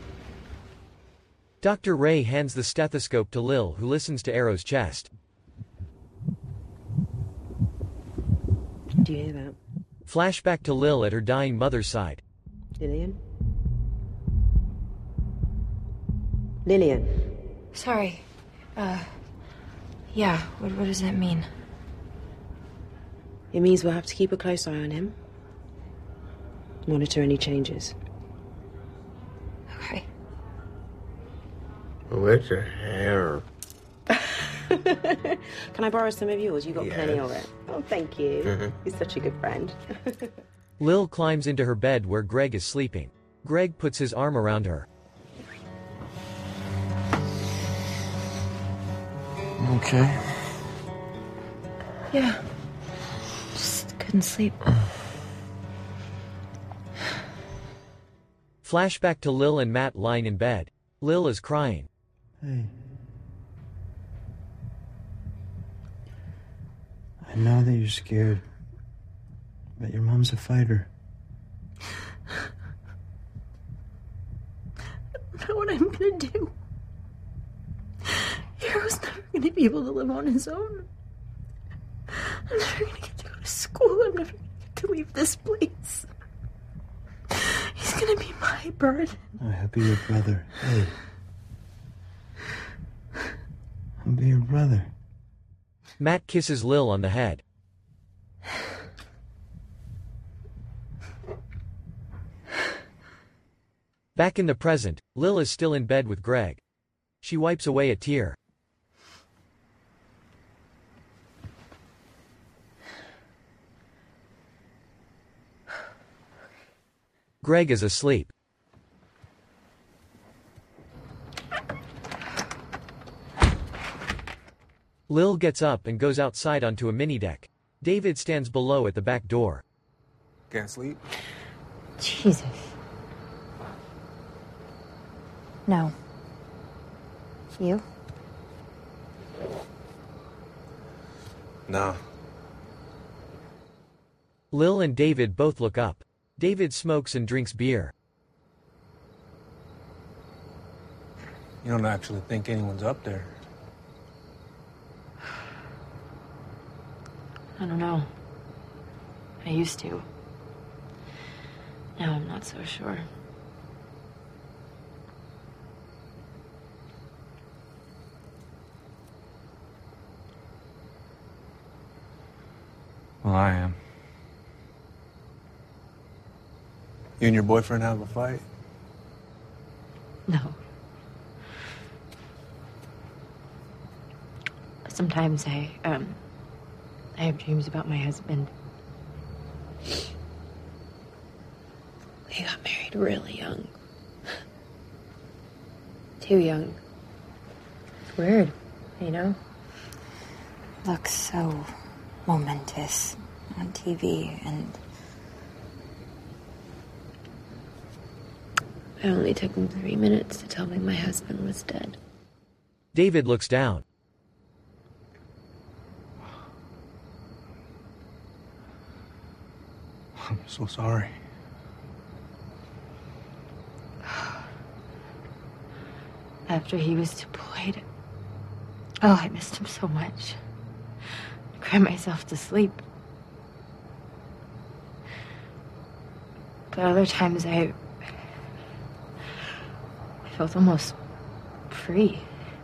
Doctor Ray hands the stethoscope to Lil, who listens to Arrow's chest. Do you hear that? Flashback to Lil at her dying mother's side. Lillian? Lillian? Sorry. Uh, yeah, what, what does that mean? It means we'll have to keep a close eye on him. Monitor any changes. Okay. Where's your hair? Can I borrow some of yours? You got Yes. plenty of it. Oh, thank you. Mhm. You're such a good friend. Lil climbs into her bed where Greg is sleeping. Greg puts his arm around her. Okay. Yeah. Just couldn't sleep. Flashback to Lil and Matt lying in bed. Lil is crying. Hey. I know that you're scared, but your mom's a fighter. I don't know what I'm gonna do. Arrow's never gonna be able to live on his own. I'm never gonna get to go to school. I'm never gonna get to leave this place. He's gonna be my burden. I'll be your brother. Hey. I'll be your brother. Matt kisses Lil on the head. Back in the present, Lil is still in bed with Greg. She wipes away a tear. Greg is asleep. Lil gets up and goes outside onto a mini-deck. David stands below at the back door. Can't sleep? Jesus. No. You? No. Lil and David both look up. David smokes and drinks beer. You don't actually think anyone's up there? I don't know. I used to. Now I'm not so sure. Well, I am. You and your boyfriend have a fight? No. Sometimes I, um, I have dreams about my husband. We got married really young. Too young. It's weird, you know? Looks so momentous on T V, and It only took him three minutes to tell me my husband was dead. David looks down. I'm so sorry. After he was deployed, oh, I missed him so much. I cried myself to sleep. But other times I, I felt almost free.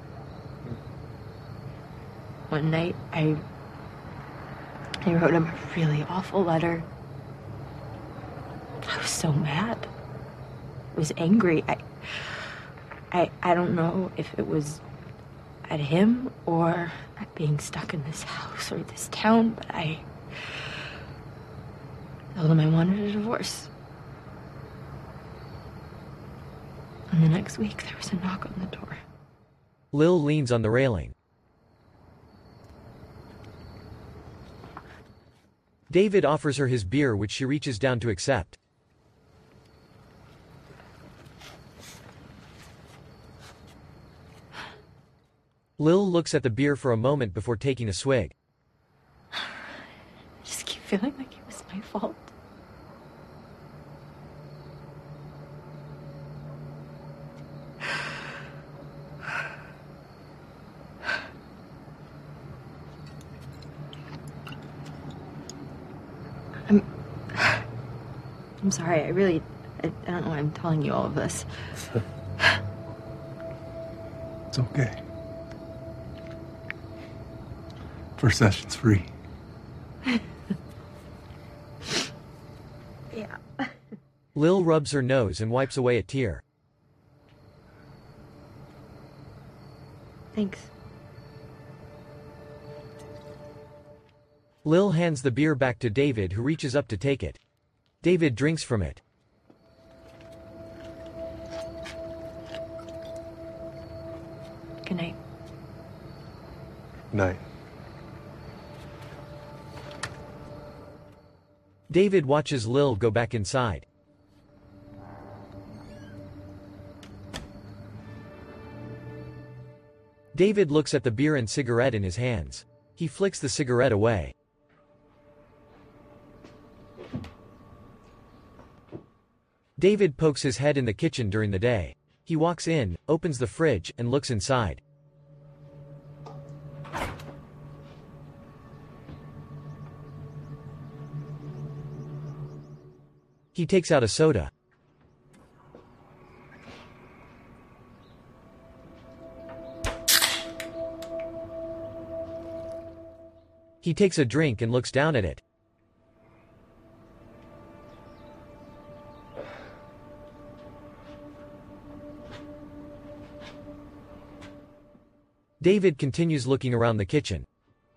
One night I, I wrote him a really awful letter. I was so mad. I was angry. I, I, I don't know if it was at him or at being stuck in this house or this town, but I told him I wanted a divorce. And the next week there was a knock on the door. Lil leans on the railing. David offers her his beer, which she reaches down to accept. Lil looks at the beer for a moment before taking a swig. I just keep feeling like it was my fault. I'm... I'm sorry, I really... I, I don't know why I'm telling you all of this. It's okay. First session's free. Yeah. Lil rubs her nose and wipes away a tear. Thanks. Lil hands the beer back to David, who reaches up to take it. David drinks from it. Good night. Night. David watches Lil go back inside. David looks at the beer and cigarette in his hands. He flicks the cigarette away. David pokes his head in the kitchen during the day. He walks in, opens the fridge, and looks inside. He takes out a soda. He takes a drink and looks down at it. David continues looking around the kitchen.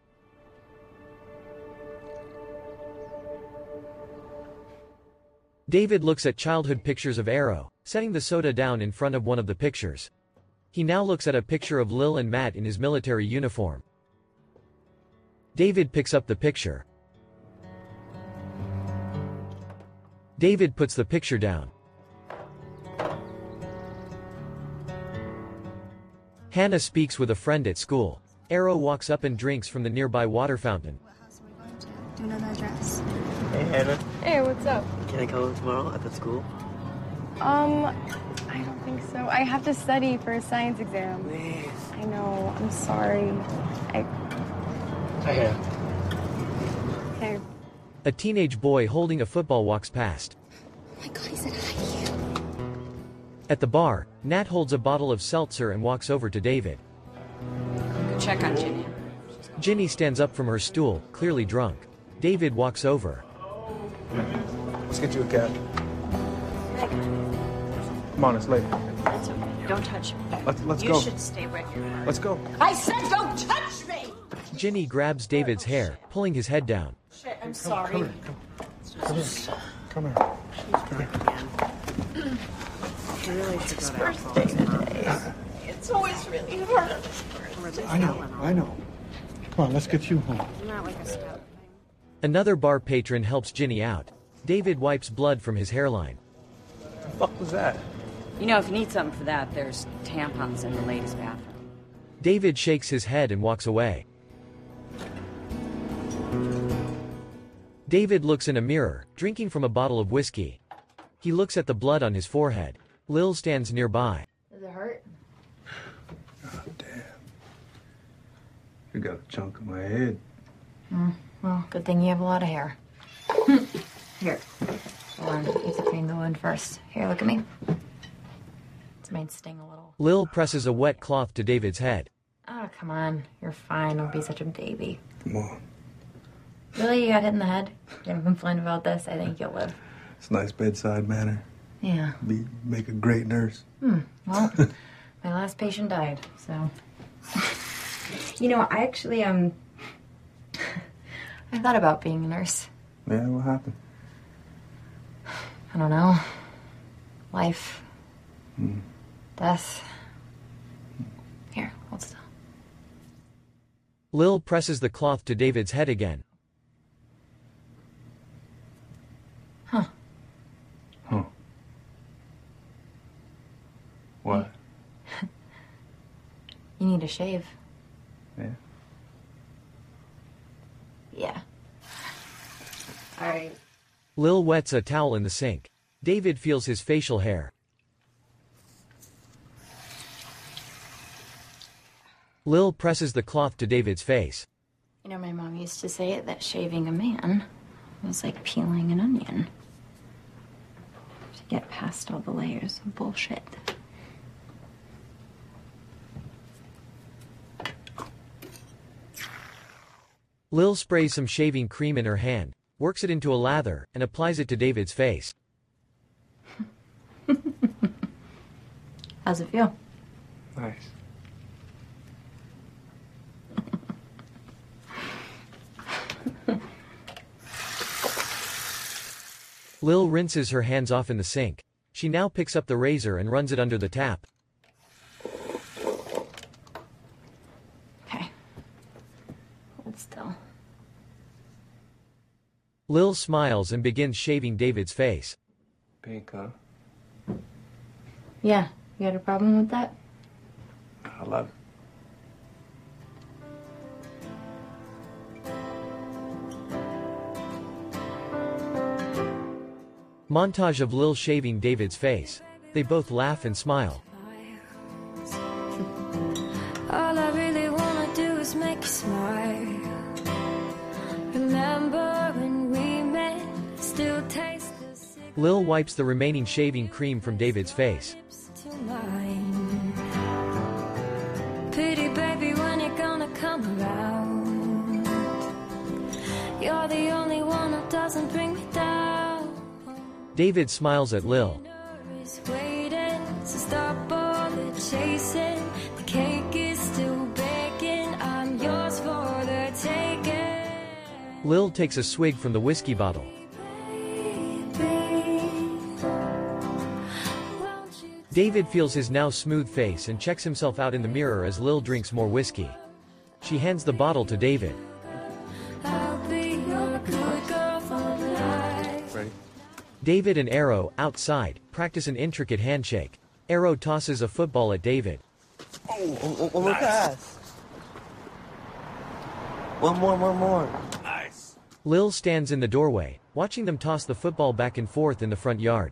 David looks at childhood pictures of Arrow, setting the soda down in front of one of the pictures. He now looks at a picture of Lil and Matt in his military uniform. David picks up the picture. David puts the picture down. Hannah speaks with a friend at school. Arrow walks up and drinks from the nearby water fountain. Do you know the address? Hey, Hannah. Hey, what's up? Can I come tomorrow at the school? Um, I don't think so. I have to study for a science exam. Please. I know. I'm sorry. I. Okay. Okay. A teenage boy holding a football walks past. Oh my god, he said hi to you. At the bar, Nat holds a bottle of seltzer and walks over to David. Go check on Ginny. Ginny stands up from her stool, clearly drunk. David walks over. Let's get you a cab. Come on, it's late. That's okay. Don't touch me. Let's, let's you go. You should stay right here. Let's go. I said don't touch me! Ginny grabs David's hair, pulling his head down. Shit, I'm sorry. Come here. Come here. Come here. Really it's his birthday today. It's always really hard. I know, I know. Come on, let's get you home. Not like a scout. Another bar patron helps Ginny out. David wipes blood from his hairline. What the fuck was that? You know, if you need something for that, there's tampons in the ladies' bathroom. David shakes his head and walks away. David looks in a mirror, drinking from a bottle of whiskey. He looks at the blood on his forehead. Lil stands nearby. Does it hurt? Oh, damn. You got a chunk of my head. Mm, well, good thing you have a lot of hair. Here. Hold on. You have to clean the wound first. Here, look at me. It's made sting a little. Lil presses a wet cloth to David's head. Oh, come on. You're fine. Don't be such a baby. Come on. Really? You got hit in the head? Don't complain about this. I think you'll live. It's a nice bedside manner. Yeah. Be make a great nurse. Hmm. Well, my last patient died, so. You know, I actually, um. I thought about being a nurse. Yeah, what happened? I don't know. Life. Hmm. Death. Here, hold still. Lil presses the cloth to David's head again. Huh. Huh. What? You need a shave. Yeah. Yeah. All right. Lil wets a towel in the sink. David feels his facial hair. Lil presses the cloth to David's face. You know, my mom used to say that shaving a man was like peeling an onion. To get past all the layers of bullshit. Lil sprays some shaving cream in her hand, works it into a lather, and applies it to David's face. How's it feel? Nice. Lil rinses her hands off in the sink. She now picks up the razor and runs it under the tap. Okay. Hold still. Lil smiles and begins shaving David's face. Pink, huh? Yeah, you got a problem with that? I love it. Montage of Lil shaving David's face. They both laugh and smile. All I really wanna do is make you smile. Remember when we met, still taste the cigarettes Lil wipes the remaining shaving cream from David's face. to mine. Pretty baby, when you gonna come around? You're the only one who doesn't bring me down. David smiles at Lil. Is waiting, so stop all the chasing. The cake is still baking. I'm yours for the taking. Lil takes a swig from the whiskey bottle. David feels his now smooth face and checks himself out in the mirror as Lil drinks more whiskey. She hands the bottle to David. I'll be your good girl for life. Ready? David and Arrow, outside, practice an intricate handshake. Arrow tosses a football at David. Oh, oh, oh, look at us. One more, one more. Nice. Lil stands in the doorway, watching them toss the football back and forth in the front yard.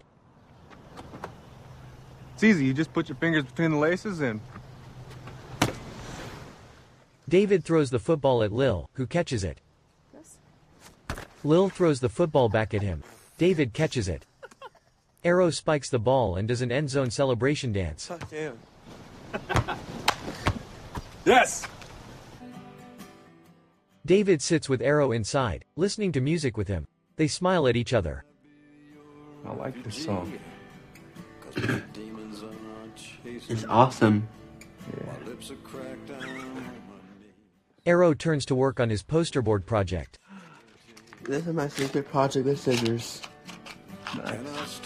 It's easy. You just put your fingers between the laces and... David throws the football at Lil, who catches it. Lil throws the football back at him. David catches it. Arrow spikes the ball and does an end zone celebration dance. Damn. Yes! David sits with Arrow inside, listening to music with him. They smile at each other. I like this song. It's awesome. Arrow turns to work on his poster board project. This is my secret project with scissors. Nice.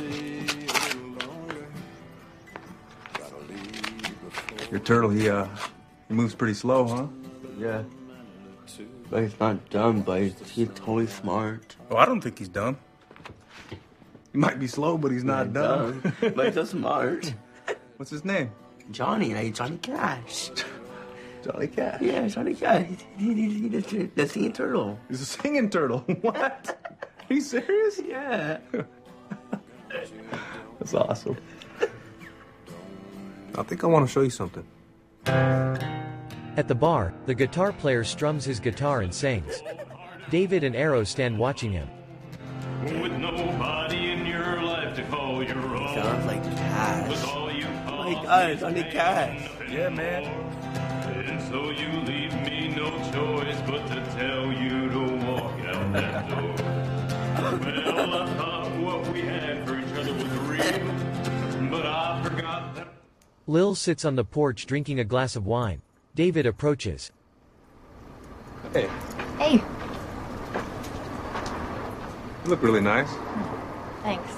Your turtle, he, uh, he moves pretty slow, huh? Yeah. But he's not dumb, but he's, he's totally smart. Oh, I don't think he's dumb. He might be slow, but he's not, Not dumb. dumb, but he's so smart. What's his name? Johnny, like Johnny Cash. Johnny Cash? Yeah, Johnny Cash. He, he, he, he's the, the singing turtle. He's a singing turtle. What? Are you serious? Yeah. That's awesome. I think I want to show you something. At the bar, the guitar player strums his guitar and sings. David and Arrow stand watching him. With nobody in your life to call your own. Sounds like Cash. With all you Oh my God, it's Johnny Cash. Yeah, man. And so you leave me no choice but to tell you to walk out that door. Well, I thought what we had for each other was real, but I forgot that. Lil sits on the porch drinking a glass of wine. David approaches. Hey, Hey, you look really nice. thanks.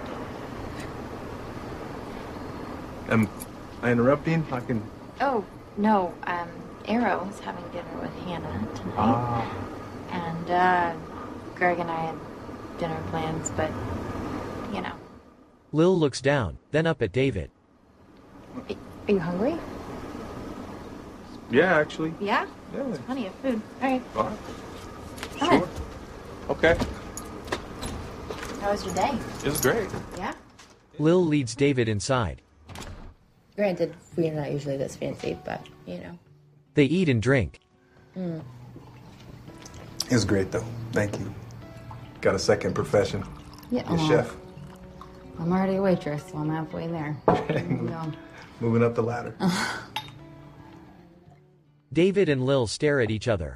Am I interrupting? I can... Oh, no, um, Arrow is having dinner with Hannah tonight. Ah. And, uh, Greg and I had dinner plans, but, you know. Lil looks down, then up at David. Are you hungry? Yeah, actually. Yeah? Yeah. There's plenty of food. All right. All right. Come Sure. Okay. on. How was your day? It was great. Yeah? Lil leads David inside. Granted, we're not usually this fancy, but, you know. They eat and drink. Mm. It was great, though. Thank you. Got a second profession. Yeah. You're a aw. chef. I'm already a waitress, so I'm halfway there. There you go. Moving up the ladder. David and Lil stare at each other.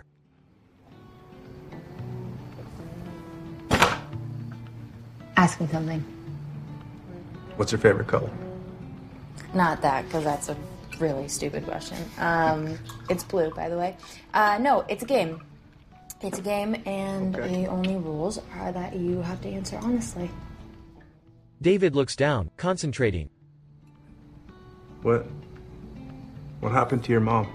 Ask me something. What's your favorite color? Not that, because that's a really stupid question. Um, it's blue, by the way. Uh, no, it's a game. It's a game, and Okay. the only rules are that you have to answer honestly. David looks down, concentrating. What? What happened to your mom?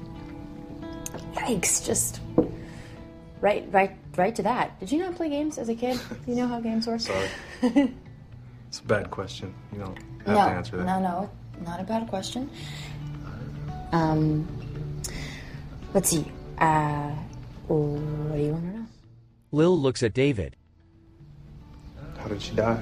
Yikes! Just right, right, right to that. Did you not play games as a kid? Do you know how games work? Sorry. It's a bad question. You don't have no, to answer that. no, no, not a bad question. Um, let's see. Uh, what do you want to know? Lil looks at David. How did she die?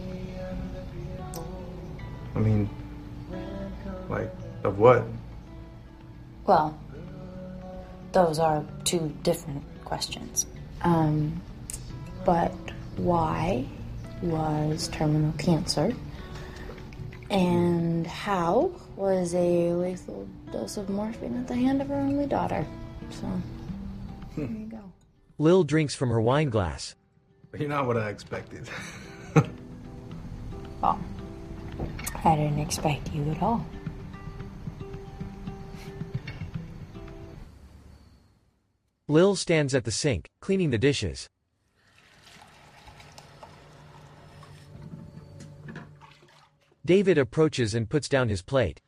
I mean, like, of what? Well, those are two different questions. Um, but why was terminal cancer, and how was a lethal dose of morphine at the hand of her only daughter? So, there you go. Lil drinks from her wine glass. You're not what I expected. Well, I didn't expect you at all. Lil stands at the sink, cleaning the dishes. David approaches and puts down his plate.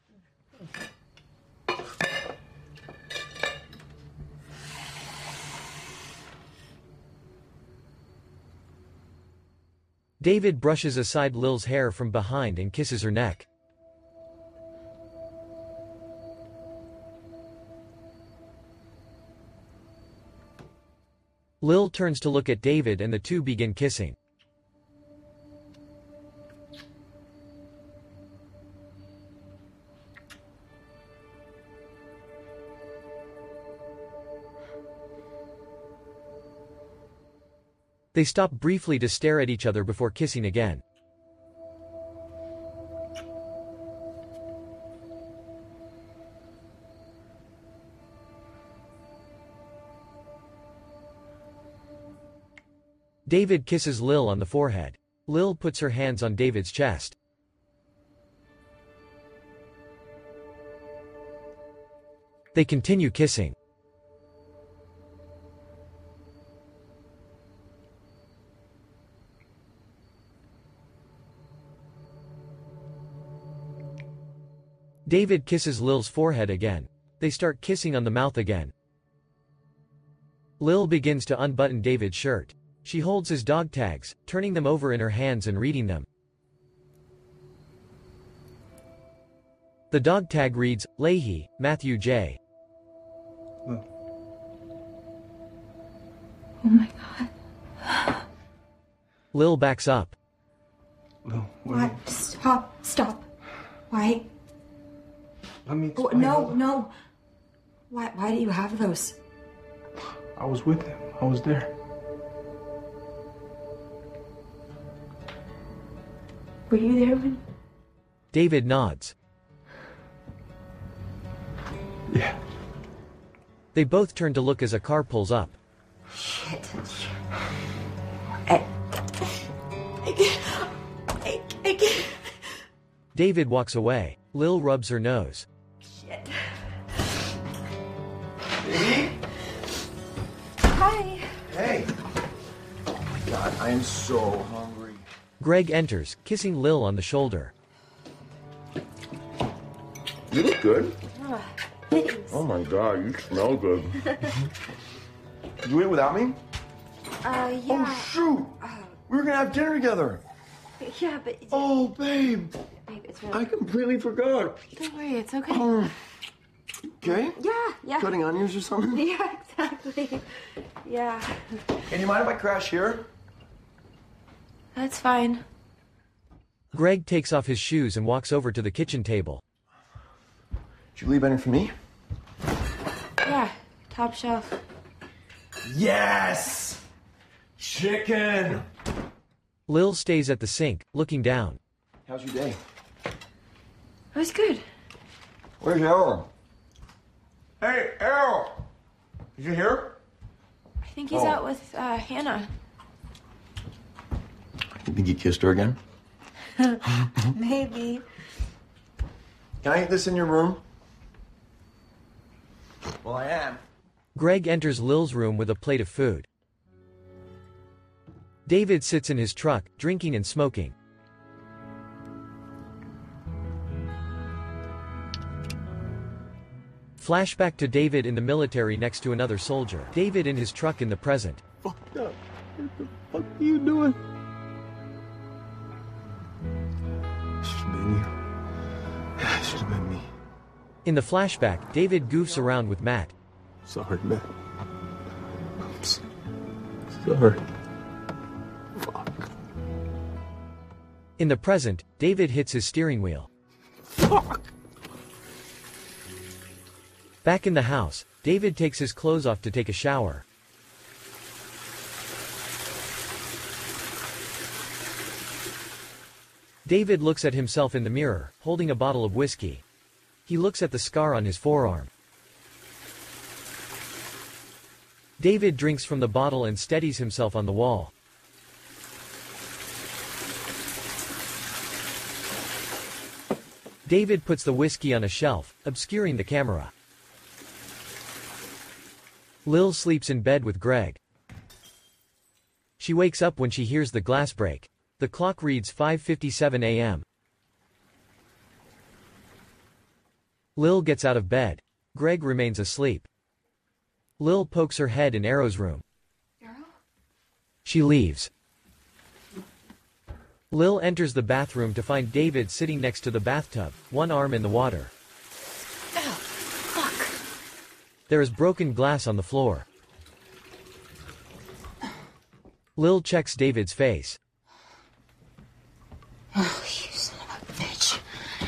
David brushes aside Lil's hair from behind and kisses her neck. Lil turns to look at David and the two begin kissing. They stop briefly to stare at each other before kissing again. David kisses Lil on the forehead. Lil puts her hands on David's chest. They continue kissing. David kisses Lil's forehead again. They start kissing on the mouth again. Lil begins to unbutton David's shirt. She holds his dog tags, turning them over in her hands and reading them. The dog tag reads, Leahy, Matthew J. Oh my god. Lil backs up. Lil, Why? Stop. Stop. Why? Let me Oh, explain. no, no. Why, why do you have those? I was with him. I was there. Were you there when... David nods. Yeah. They both turn to look as a car pulls up. Shit. I... I can't... I, I can't... David walks away. Lil rubs her nose. Shit. Baby? Hi. Hey. Oh my god, I am so hungry. Greg enters, kissing Lil on the shoulder. You look good. Oh, thanks. Oh my god, you smell good. You ate without me? Uh, yeah. Oh shoot! We were gonna have dinner together. Yeah, but... Oh, babe. Babe, it's really... I completely forgot. Don't worry, it's okay. Um, okay? Yeah, yeah. Cutting onions or something? Yeah, exactly. Yeah. Can you mind if I crash here? That's fine. Greg takes off his shoes and walks over to the kitchen table. Did you leave any for me? Yeah, top shelf. Yes! Chicken! Lil stays at the sink, looking down. How's your day? It was good. Where's Errol? Hey, Errol! Is you here? I think he's Oh. out with uh, Hannah. You think you kissed her again? Maybe. Can I eat this in your room? Well, I am. Greg enters Lil's room with a plate of food. David sits in his truck, drinking and smoking. Flashback to David in the military next to another soldier. David in his truck in the present. Fucked up. What the fuck are you doing? Should have been you. Should have been me. In the flashback, David goofs around with Matt. Sorry, man. I'm so- sorry. In the present, David hits his steering wheel. Fuck! Back in the house, David takes his clothes off to take a shower. David looks at himself in the mirror, holding a bottle of whiskey. He looks at the scar on his forearm. David drinks from the bottle and steadies himself on the wall. David puts the whiskey on a shelf, obscuring the camera. Lil sleeps in bed with Greg. She wakes up when she hears the glass break. The clock reads five fifty-seven a m Lil gets out of bed. Greg remains asleep. Lil pokes her head in Arrow's room. She leaves. Lil enters the bathroom to find David sitting next to the bathtub, one arm in the water. Oh, fuck. There is broken glass on the floor. Lil checks David's face. Oh, you son of a bitch.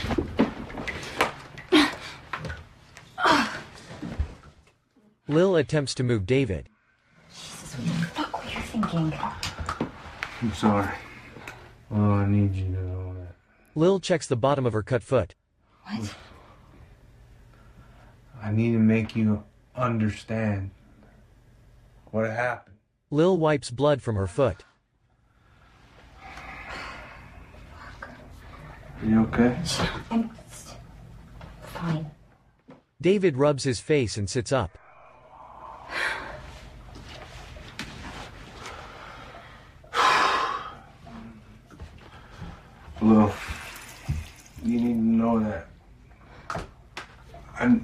Lil attempts to move David. Jesus, what the fuck were you thinking? I'm sorry. Oh, I need you to know that. Lil checks the bottom of her cut foot. What? I need to make you understand what happened. Lil wipes blood from her foot. You okay? I'm fine. David rubs his face and sits up. Lil, you need to know that I'm...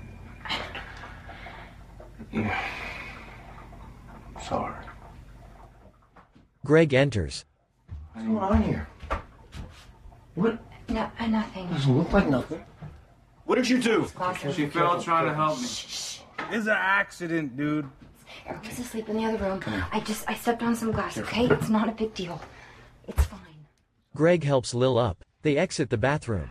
Yeah. Sorry. Greg enters. What's going on here? What? No, uh, nothing. Doesn't look like nothing. What did you do? She fell trying to help me. It's an accident, dude. I was asleep in the other room. I just, I stepped on some glass, okay? It's not a big deal. It's fine. Greg helps Lil up. They exit the bathroom.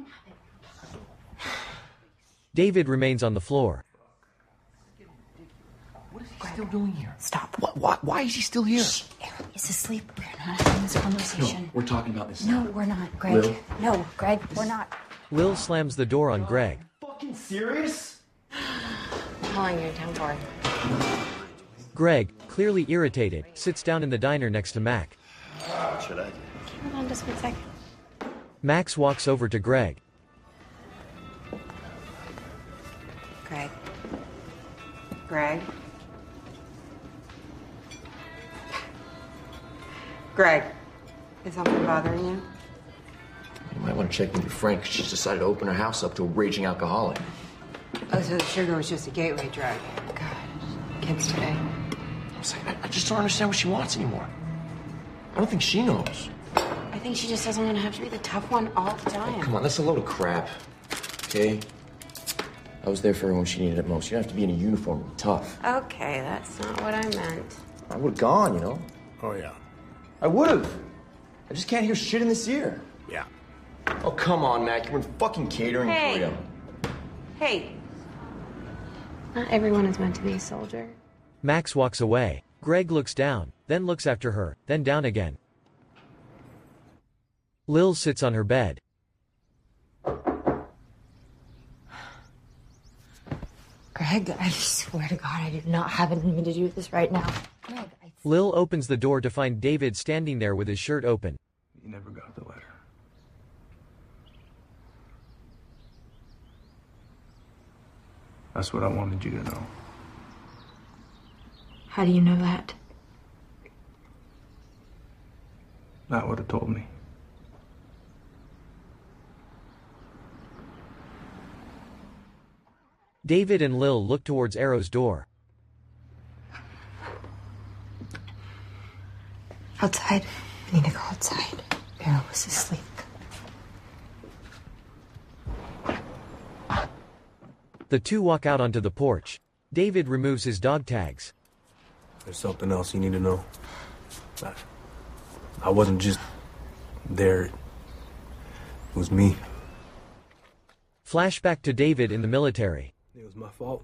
David remains on the floor. What is he still doing here? Stop. Why, why, why is he still here? Shh, Aaron is asleep. We're not having this conversation. No, we're talking about this. No, we're not, Greg. Lil? No, Greg, we're not. Lil slams the door on Greg. Fucking serious? How long are you in town for? Greg, clearly irritated, sits down in the diner next to Mac. What should I do? Hold on just one second. Max walks over to Greg. Greg. Greg. Greg. Is something bothering you? You might want to check with your friend, because she's decided to open her house up to a raging alcoholic. Oh, so the sugar was just a gateway drug. God, kids today. I was like, I, I just don't understand what she wants anymore. I don't think she knows. I think she just doesn't want to have to be the tough one all the time. Come on, that's a load of crap. Okay? I was there for her when she needed it most. You don't have to be in a uniform and be tough. Okay, that's not what I meant. I would have gone, you know? Oh, yeah. I would have. I just can't hear shit in this ear. Yeah. Oh, come on, Mac. You're in fucking catering Hey. Korea. Hey. Not everyone is meant to be a soldier. Max walks away. Greg looks down, then looks after her, then down again. Lil sits on her bed. Greg, I swear to God, I did not have anything to do with this right now. Greg, I... Lil opens the door to find David standing there with his shirt open. You never got the letter. That's what I wanted you to know. How do you know that? Matt would have told me. David and Lil look towards Arrow's door. Outside. We need to go outside. Arrow was asleep. The two walk out onto the porch. David removes his dog tags. There's something else you need to know. I, I wasn't just there. It was me. Flashback to David in the military. It was my fault.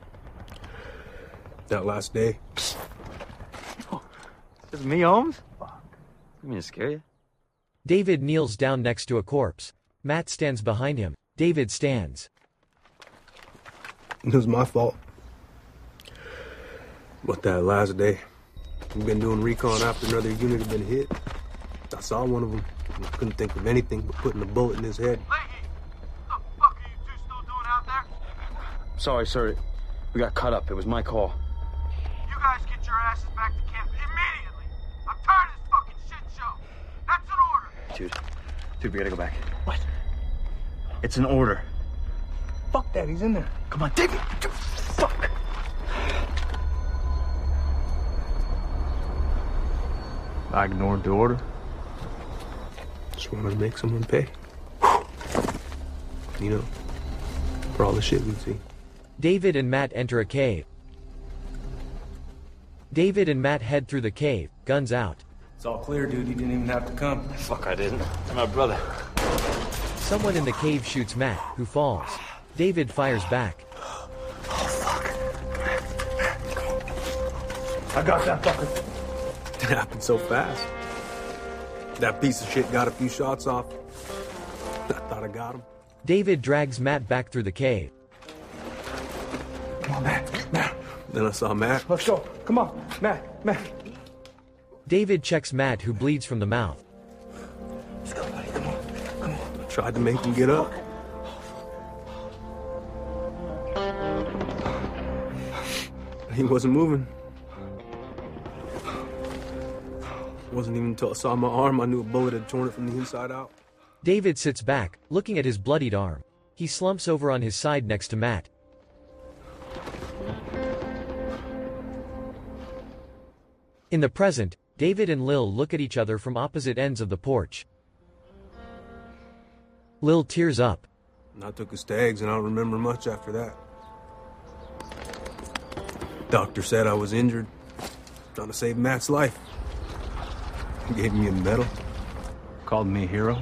That last day. It's me, Holmes? Fuck. You mean to scare you? David kneels down next to a corpse. Matt stands behind him. David stands. It was my fault. But that last day, we've been doing recon after another unit had been hit. I saw one of them, and I couldn't think of anything but putting a bullet in his head. Sorry, sir. We got cut up. It was my call. You guys get your asses back to camp immediately. I'm tired of this fucking shit show. That's an order. Dude. Dude, we gotta go back. What? It's an order. Fuck that, he's in there. Come on, David. Dude, fuck. I ignored the order. Just wanted to make someone pay. You know, for all the shit we've seen. David and Matt enter a cave. David and Matt head through the cave, guns out. It's all clear, dude. You didn't even have to come. Fuck, I didn't. I'm my brother. Someone in the cave shoots Matt, who falls. David fires back. I got that fucker. It happened so fast. That piece of shit got a few shots off. I thought I got him. David drags Matt back through the cave. Come on, Matt. Matt. Then I saw Matt. Let's go. Come on. Matt. Matt. David checks Matt, who bleeds from the mouth. Let's go, buddy. Come on. Come on. I tried to make him get up. He wasn't moving. It wasn't even until I saw my arm I knew a bullet had torn it from the inside out. David sits back, looking at his bloodied arm. He slumps over on his side next to Matt. In the present, David and Lil look at each other from opposite ends of the porch. Lil tears up. I took his tags and I don't remember much after that. Doctor said I was injured, trying to save Matt's life. He gave me a medal. Called me a hero.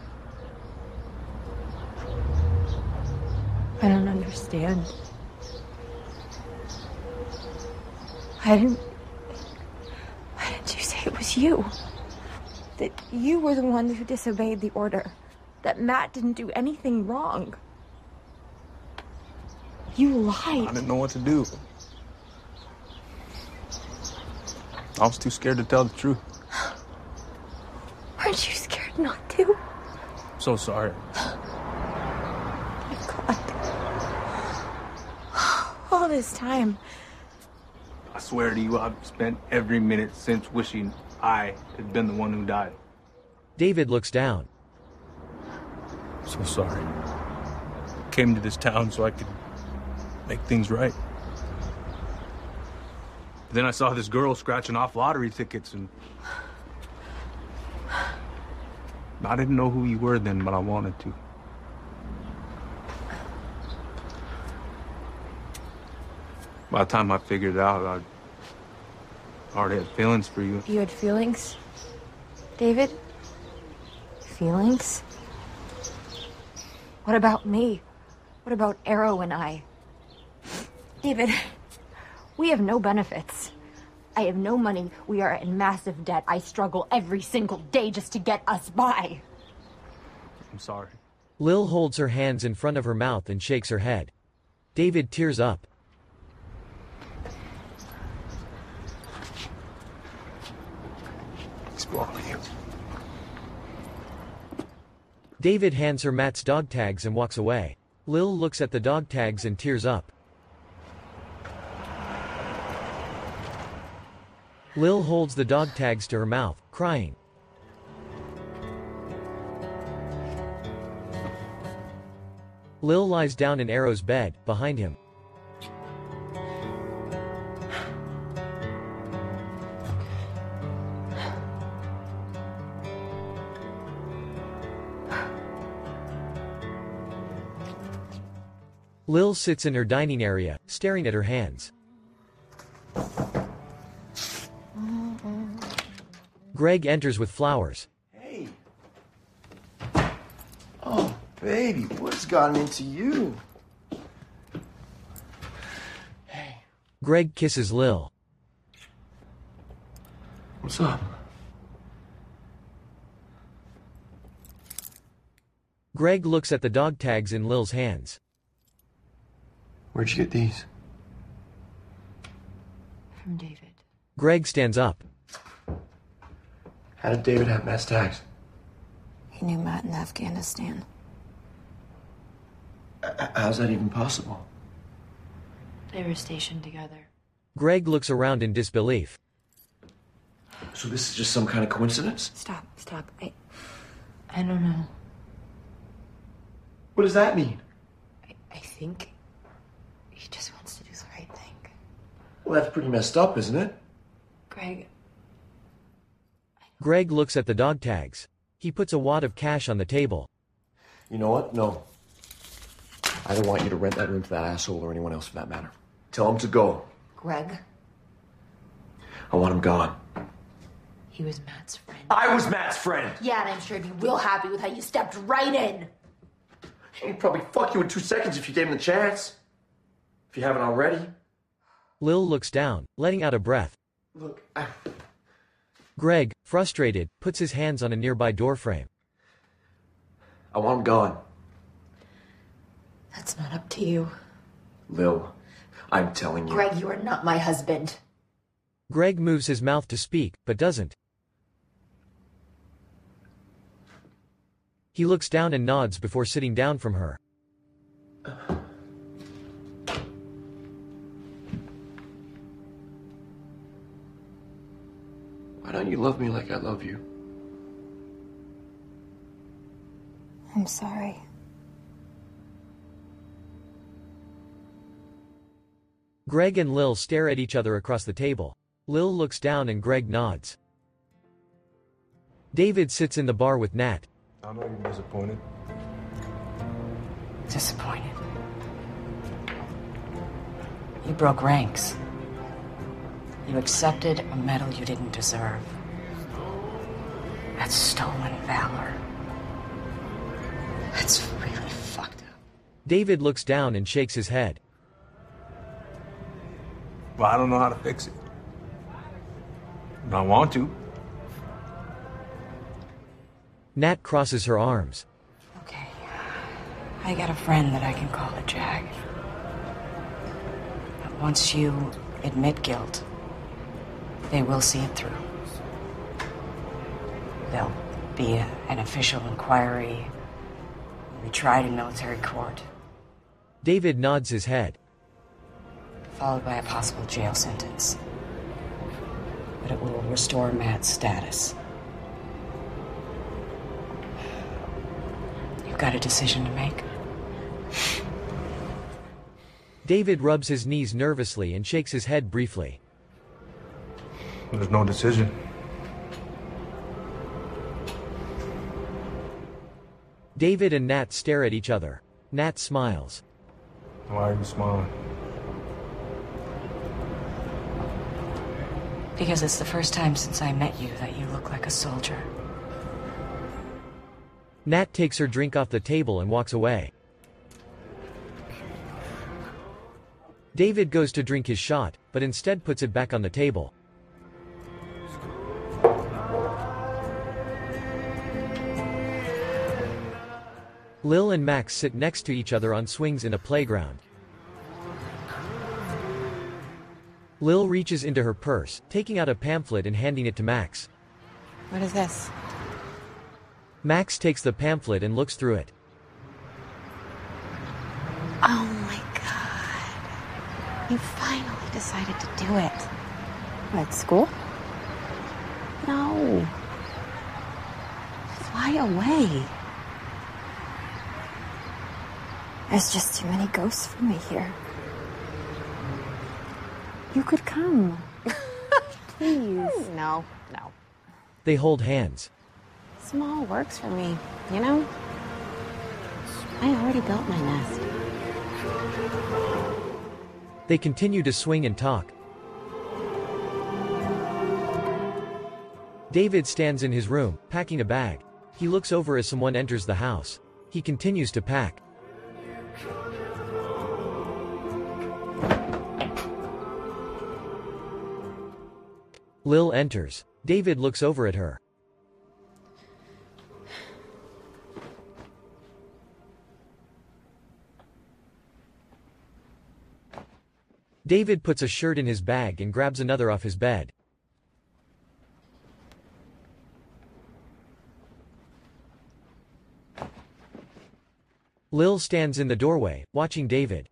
I don't understand. I didn't... Why didn't you say it was you? That you were the one who disobeyed the order. That Matt didn't do anything wrong. You lied. I didn't know what to do. I was too scared to tell the truth. Aren't you scared not to? I'm so sorry. All this time. I swear to you, I've spent every minute since wishing I had been the one who died. David looks down. So sorry. Came to this town so I could make things right. But then I saw this girl scratching off lottery tickets and... I didn't know who you were then, but I wanted to. By the time I figured it out, I already had feelings for you. You had feelings? David? Feelings? What about me? What about Arrow and I? David, we have no benefits. I have no money. We are in massive debt. I struggle every single day just to get us by. I'm sorry. Lil holds her hands in front of her mouth and shakes her head. David tears up. It's wrong with you. David hands her Matt's dog tags and walks away. Lil looks at the dog tags and tears up. Lil holds the dog tags to her mouth, crying. Lil lies down in Arrow's bed, behind him. Lil sits in her dining area, staring at her hands. Greg enters with flowers. Hey. Oh, baby, what's gotten into you? Hey. Greg kisses Lil. What's up? Greg looks at the dog tags in Lil's hands. Where'd you get these? From David. Greg stands up. How did David have Matt's tags? He knew Matt in Afghanistan. Uh, how's that even possible? They were stationed together. Greg looks around in disbelief. So this is just some kind of coincidence? Stop, stop. I... I don't know. What does that mean? I, I think he just wants to do the right thing. Well, that's pretty messed up, isn't it? Greg... Greg looks at the dog tags. He puts a wad of cash on the table. You know what? No. I don't want you to rent that room to that asshole or anyone else for that matter. Tell him to go. Greg? I want him gone. He was Matt's friend. I was Matt's friend. Yeah, and I'm sure he'd be real happy with how you stepped right in. He'd probably fuck you in two seconds if you gave him the chance. If you haven't already. Lil looks down, letting out a breath. Look, I... Greg, frustrated, puts his hands on a nearby doorframe. I want him gone. That's not up to you. Lil, I'm telling you. Greg, you are not my husband. Greg moves his mouth to speak, but doesn't. He looks down and nods before sitting down from her. Why don't you love me like I love you? I'm sorry. Greg and Lil stare at each other across the table. Lil looks down and Greg nods. David sits in the bar with Nat. I know you're disappointed. Disappointed. You broke ranks. You accepted a medal you didn't deserve. That's stolen valor. That's really fucked up. David looks down and shakes his head. Well, I don't know how to fix it. But I want to. Nat crosses her arms. Okay. I got a friend that I can call a Jag. But once you admit guilt, they will see it through. There'll be a, an official inquiry. You'll be tried in military court. David nods his head. Followed by a possible jail sentence. But it will restore Matt's status. You've got a decision to make. David rubs his knees nervously and shakes his head briefly. There's no decision. David and Nat stare at each other. Nat smiles. Why are you smiling? Because it's the first time since I met you that you look like a soldier. Nat takes her drink off the table and walks away. David goes to drink his shot, but instead puts it back on the table. Lil and Max sit next to each other on swings in a playground. Lil reaches into her purse, taking out a pamphlet and handing it to Max. What is this? Max takes the pamphlet and looks through it. Oh my god. You finally decided to do it. What, school? No. Fly away. There's just too many ghosts for me here. You could come. Please. No, no. They hold hands. Small works for me, you know? I already built my nest. They continue to swing and talk. David stands in his room, packing a bag. He looks over as someone enters the house. He continues to pack. Lil enters. David looks over at her. David puts a shirt in his bag and grabs another off his bed. Lil stands in the doorway, watching David.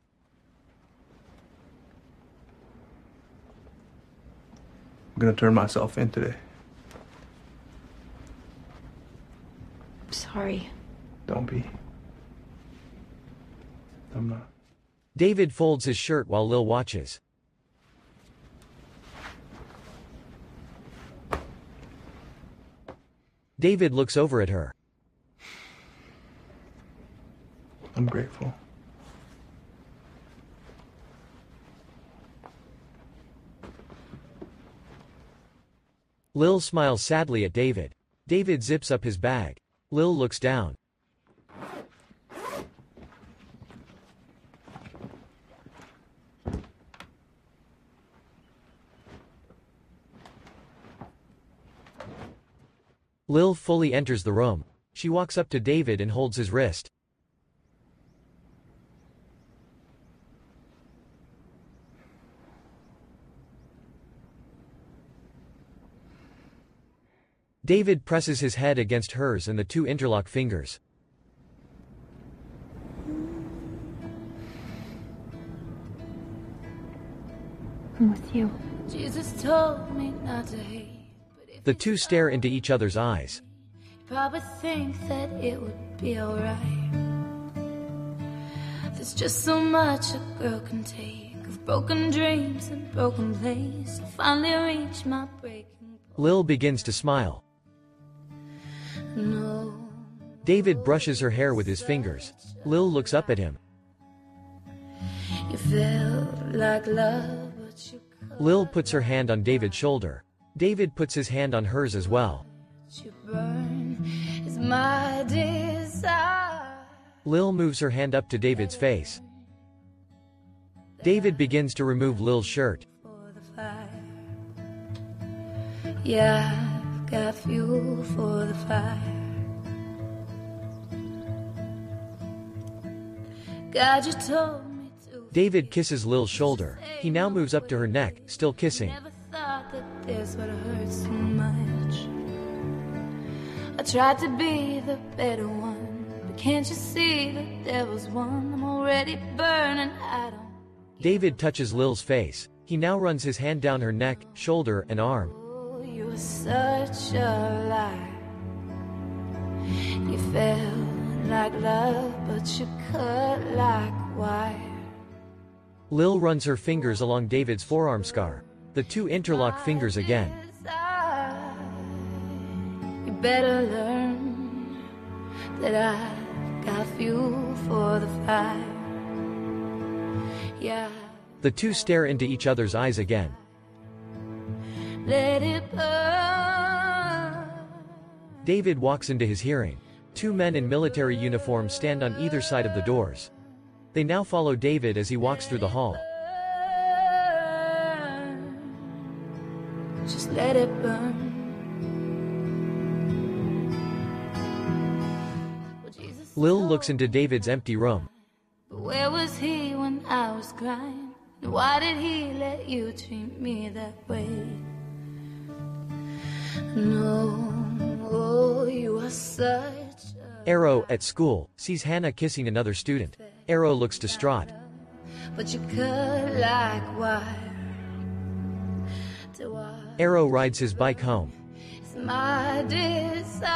I'm gonna turn myself in today. I'm sorry. Don't be. I'm not. David folds his shirt while Lil watches. David looks over at her. I'm grateful. Lil smiles sadly at David. David zips up his bag. Lil looks down. Lil fully enters the room. She walks up to David and holds his wrist. David presses his head against hers and the two interlock fingers. I'm with you. Jesus told me not to hate. The two stare into each other's eyes. You probably think that it would be alright. There's just so much a girl can take of broken dreams and broken plays to finally reach my breaking point. Lil begins to smile. No. David brushes her hair with his fingers. Lil looks up at him. You felt like love, but you Lil puts her hand on David's shoulder. David puts his hand on hers as well. you burn is my desire. Lil moves her hand up to David's face. David begins to remove Lil's shirt. Yeah, I've got fuel for the fire. God, you told me to. David kisses Lil's shoulder. He now moves up to her neck, still kissing. Never thought that this would hurt so much. I tried to be the better one, but can't you see the devil's one? I'm already burning. I don't. David touches Lil's face. He now runs his hand down her neck, shoulder, and arm. Oh, you were such a lie. You felt like love, but you cut like wire. Lil runs her fingers along David's forearm scar. The two interlock fingers again. You better learn that I got fuel for the fire. Yeah, The two stare into each other's eyes again. let it burn. David walks into his hearing. Two men in military uniforms stand on either side of the doors. They now follow David as he walks through the hall. Just let it burn. Lil looks into David's empty room. But where was he when I was crying? And why did he let you treat me that way? No, oh, you are such. Arrow, at school, sees Hannah kissing another student. Arrow looks distraught. But you cut like wire. Do I? Arrow rides his bike home. It's my desire.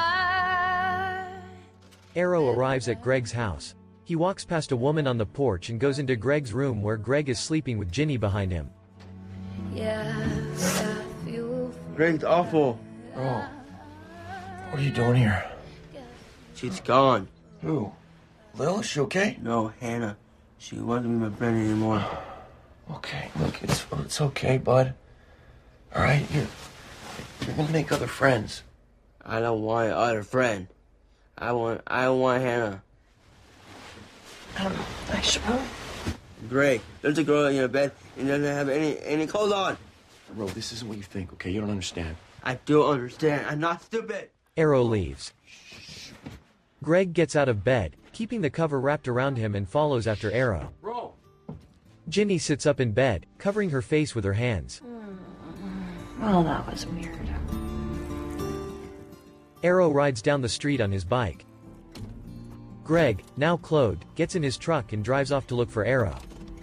Arrow arrives at Greg's house. He walks past a woman on the porch and goes into Greg's room where Greg is sleeping with Ginny behind him. Yeah, I feel. Greg's awful. Bro, what are you doing here? She's gone. Who? Lil, is she okay? No, Hannah. She wasn't my friend anymore. Okay, look, it's it's okay, bud. All right, you're you're gonna make other friends. I don't want other friend. I want I want Hannah. Um, nice, bro. Greg, there's a girl in your bed and doesn't have any any clothes on. Bro, this isn't what you think, okay? You don't understand. I do understand. I'm not stupid. Arrow leaves. Greg gets out of bed, keeping the cover wrapped around him, and follows after Arrow. Bro. Ginny sits up in bed, covering her face with her hands. Well, that was weird. Arrow rides down the street on his bike. Greg, now clothed, gets in his truck and drives off to look for Arrow.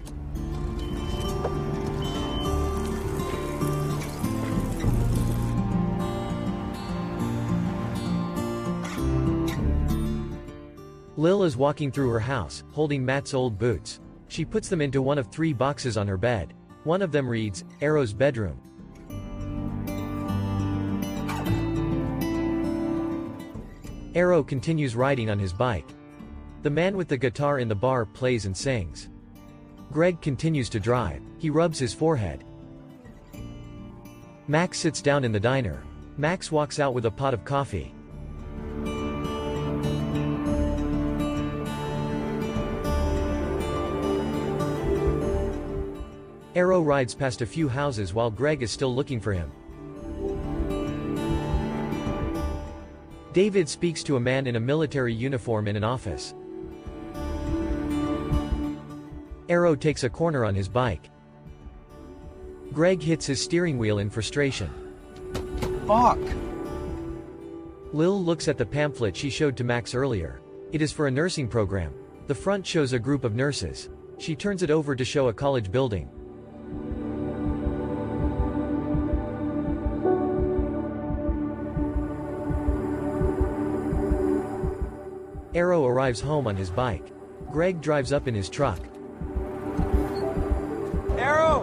Lil is walking through her house, holding Matt's old boots. She puts them into one of three boxes on her bed. One of them reads, Arrow's bedroom. Arrow continues riding on his bike. The man with the guitar in the bar plays and sings. Greg continues to drive. He rubs his forehead. Max sits down in the diner. Max walks out with a pot of coffee. Arrow rides past a few houses while Greg is still looking for him. David speaks to a man in a military uniform in an office. Arrow takes a corner on his bike. Greg hits his steering wheel in frustration. Fuck! Lil looks at the pamphlet she showed to Max earlier. It is for a nursing program. The front shows a group of nurses. She turns it over to show a college building. Arrow arrives home on his bike. Greg drives up in his truck. Arrow!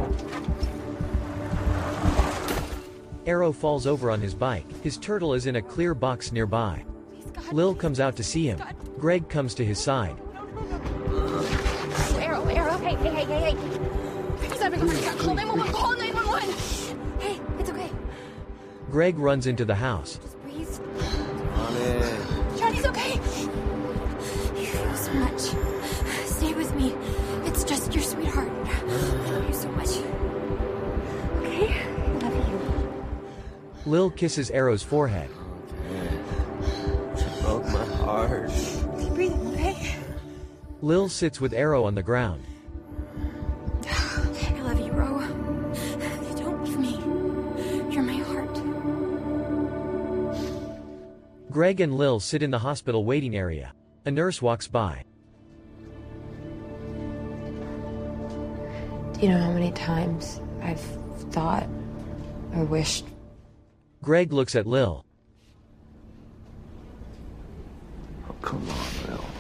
Arrow falls over on his bike. His turtle is in a clear box nearby. Lil comes out to see him. Greg comes to his side. Arrow, Arrow, hey, hey, hey, hey, hey. He's having a heart attack. Call nine one one, call nine one one. Hey, it's okay. Greg runs into the house. Breathe. On it. Johnny's okay. You feel so much. Stay with me. It's just your sweetheart. I love you so much. Okay? I love you. Lil kisses Arrow's forehead. She broke my heart. Keep breathing, okay? Lil sits with Arrow on the ground. I love you, Ro. Don't leave me. You're my heart. Greg and Lil sit in the hospital waiting area. A nurse walks by. Do you know how many times I've thought or wished? Greg looks at Lil. Oh, come on, Lil.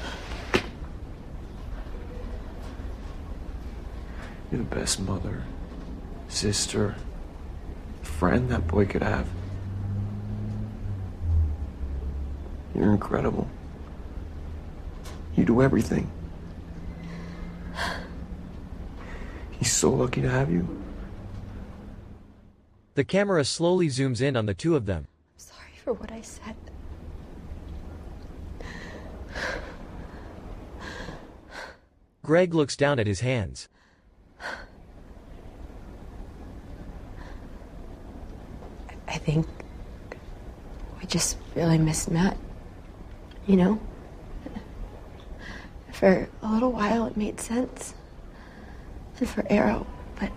You're the best mother, sister, friend that boy could have. You're incredible. You do everything. He's so lucky to have you. The camera slowly zooms in on the two of them. I'm sorry for what I said. Greg looks down at his hands. I think we just really missed Matt. You know? For a little while it made sense. And for Arrow, but...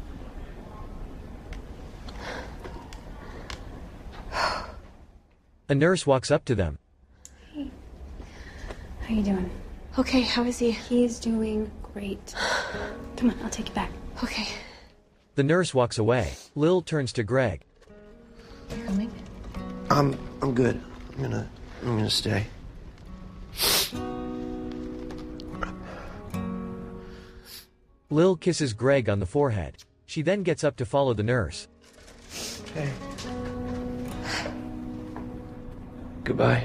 A nurse walks up to them. Hey. How you doing? Okay, how is he? He's doing great. Come on, I'll take you back. Okay. The nurse walks away. Lil turns to Greg. You coming? I'm I'm good. I'm gonna I'm gonna stay. Lil kisses Greg on the forehead. She then gets up to follow the nurse. Okay. Goodbye.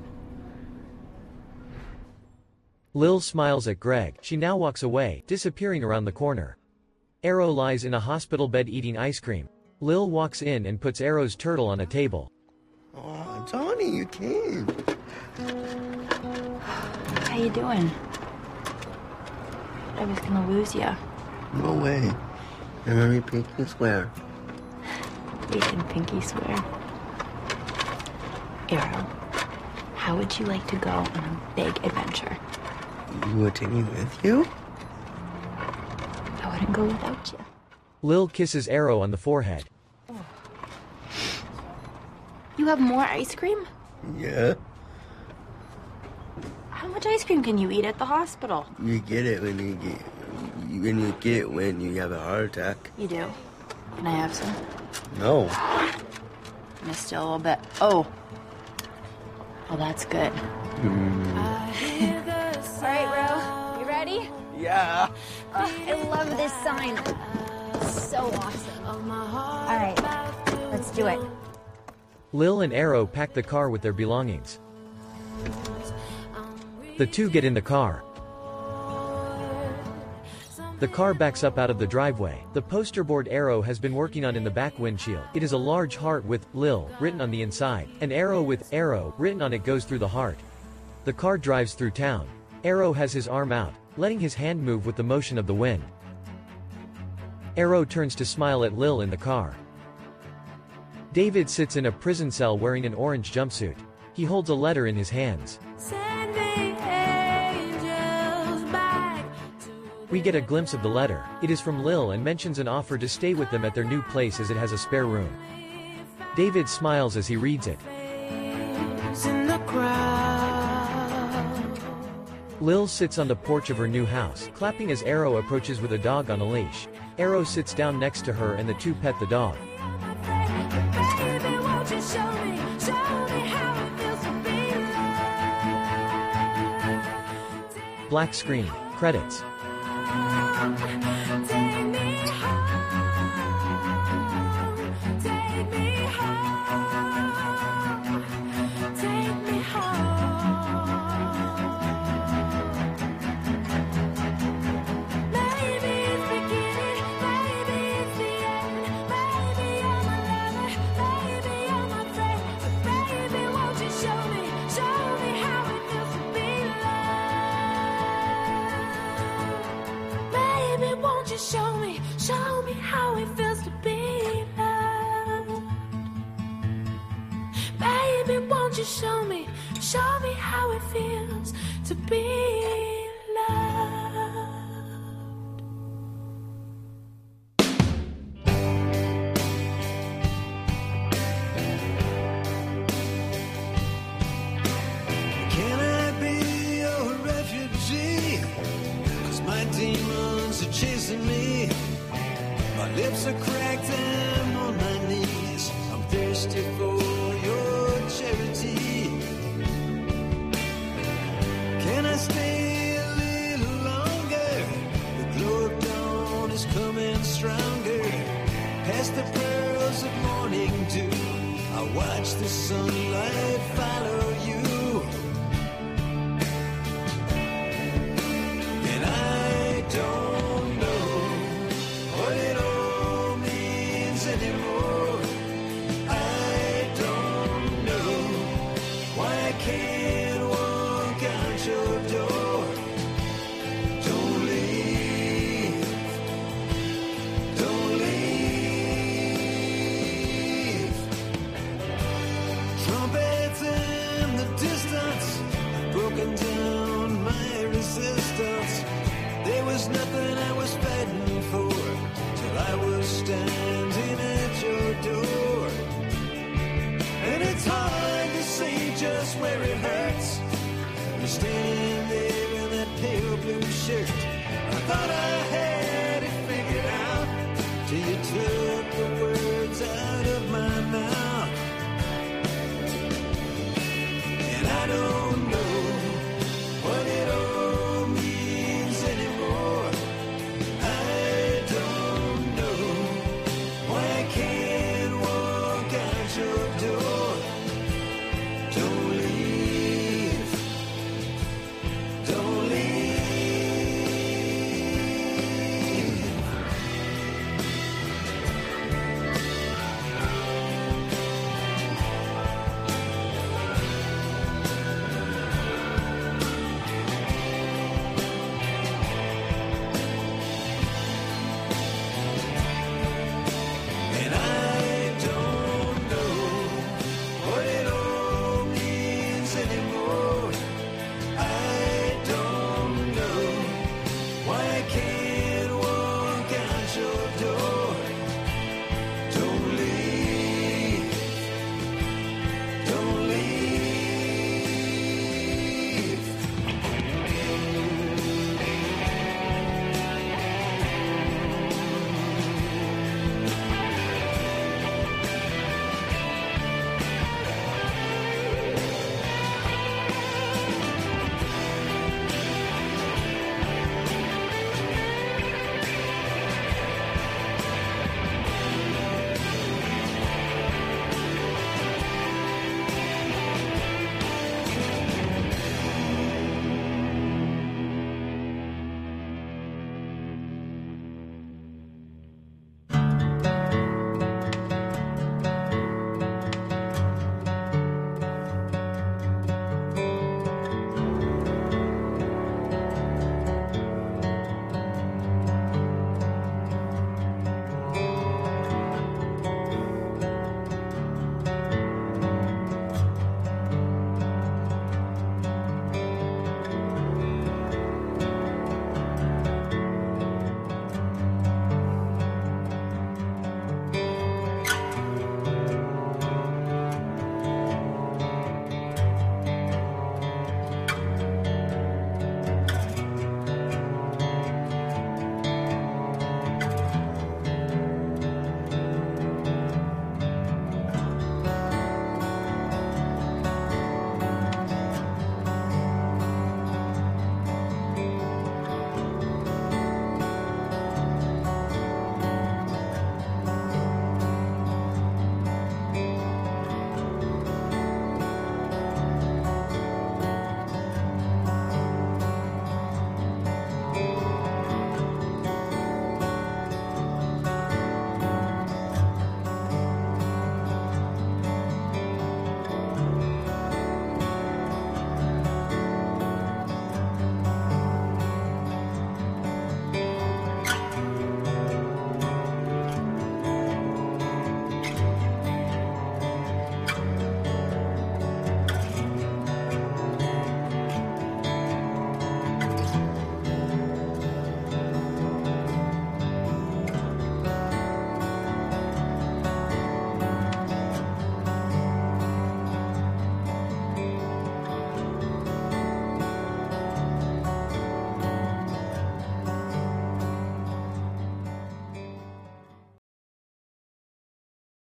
Lil smiles at Greg. She now walks away, disappearing around the corner. Arrow lies in a hospital bed eating ice cream. Lil walks in and puts Arrow's turtle on a table. Oh, Johnny, you came. How you doing? I was gonna lose you. No way. And let me pinky swear. We can pinky swear. Arrow, how would you like to go on a big adventure? You would take me with you? I wouldn't go without you. Lil kisses Arrow on the forehead. You have more ice cream? Yeah. How much ice cream can you eat at the hospital? You get it when you get when you get it when you have a heart attack. You do. Can I have some? No. Missed you a little bit. Oh. Well, that's good. Mm. All right, Ro. You ready? Yeah. Uh, I love this sign. It's so awesome. All right, let's do it. Lil and Arrow pack the car with their belongings. The two get in the car. The The car backs up out of the driveway. The poster board Arrow has been working on in the back windshield. It is a large heart with Lil written on the inside. An arrow with Arrow written on it goes through the heart. The car drives through town. Arrow has his arm out, letting his hand move with the motion of the wind. Arrow turns to smile at Lil in the car. David sits in a prison cell wearing an orange jumpsuit. He holds a letter in his hands. We get a glimpse of the letter. It is from Lil and mentions an offer to stay with them at their new place as it has a spare room. David smiles as he reads it. Lil sits on the porch of her new house, clapping as Arrow approaches with a dog on a leash. Arrow sits down next to her and the two pet the dog. Black screen. Credits. Take me home, take me home, take me home. Maybe it's the beginning, maybe it's the end. Maybe I'm a lover, maybe I'm a friend. But baby, won't you show me, show me how it feels to be loved? Baby, won't you show me, show me how it feels to be loved? Baby, won't you show me, show me how it feels to be loved? Can I be your refugee? 'Cause my demons are chasing me. My lips are cracked and I'm on my knees. I'm thirsty for your charity. Can I stay a little longer? The glow of dawn is coming stronger. Past the pearls of morning dew, I watch the sunlight follow you. And I don't know what it all means anymore. I don't know why I can't walk out your door. Don't leave, don't leave. Trumpets in the distance, broken down my resistance. There was nothing I was fighting for till I was standing at your door. And it's hard to say just where it hurts. You're standing there in that pale blue shirt.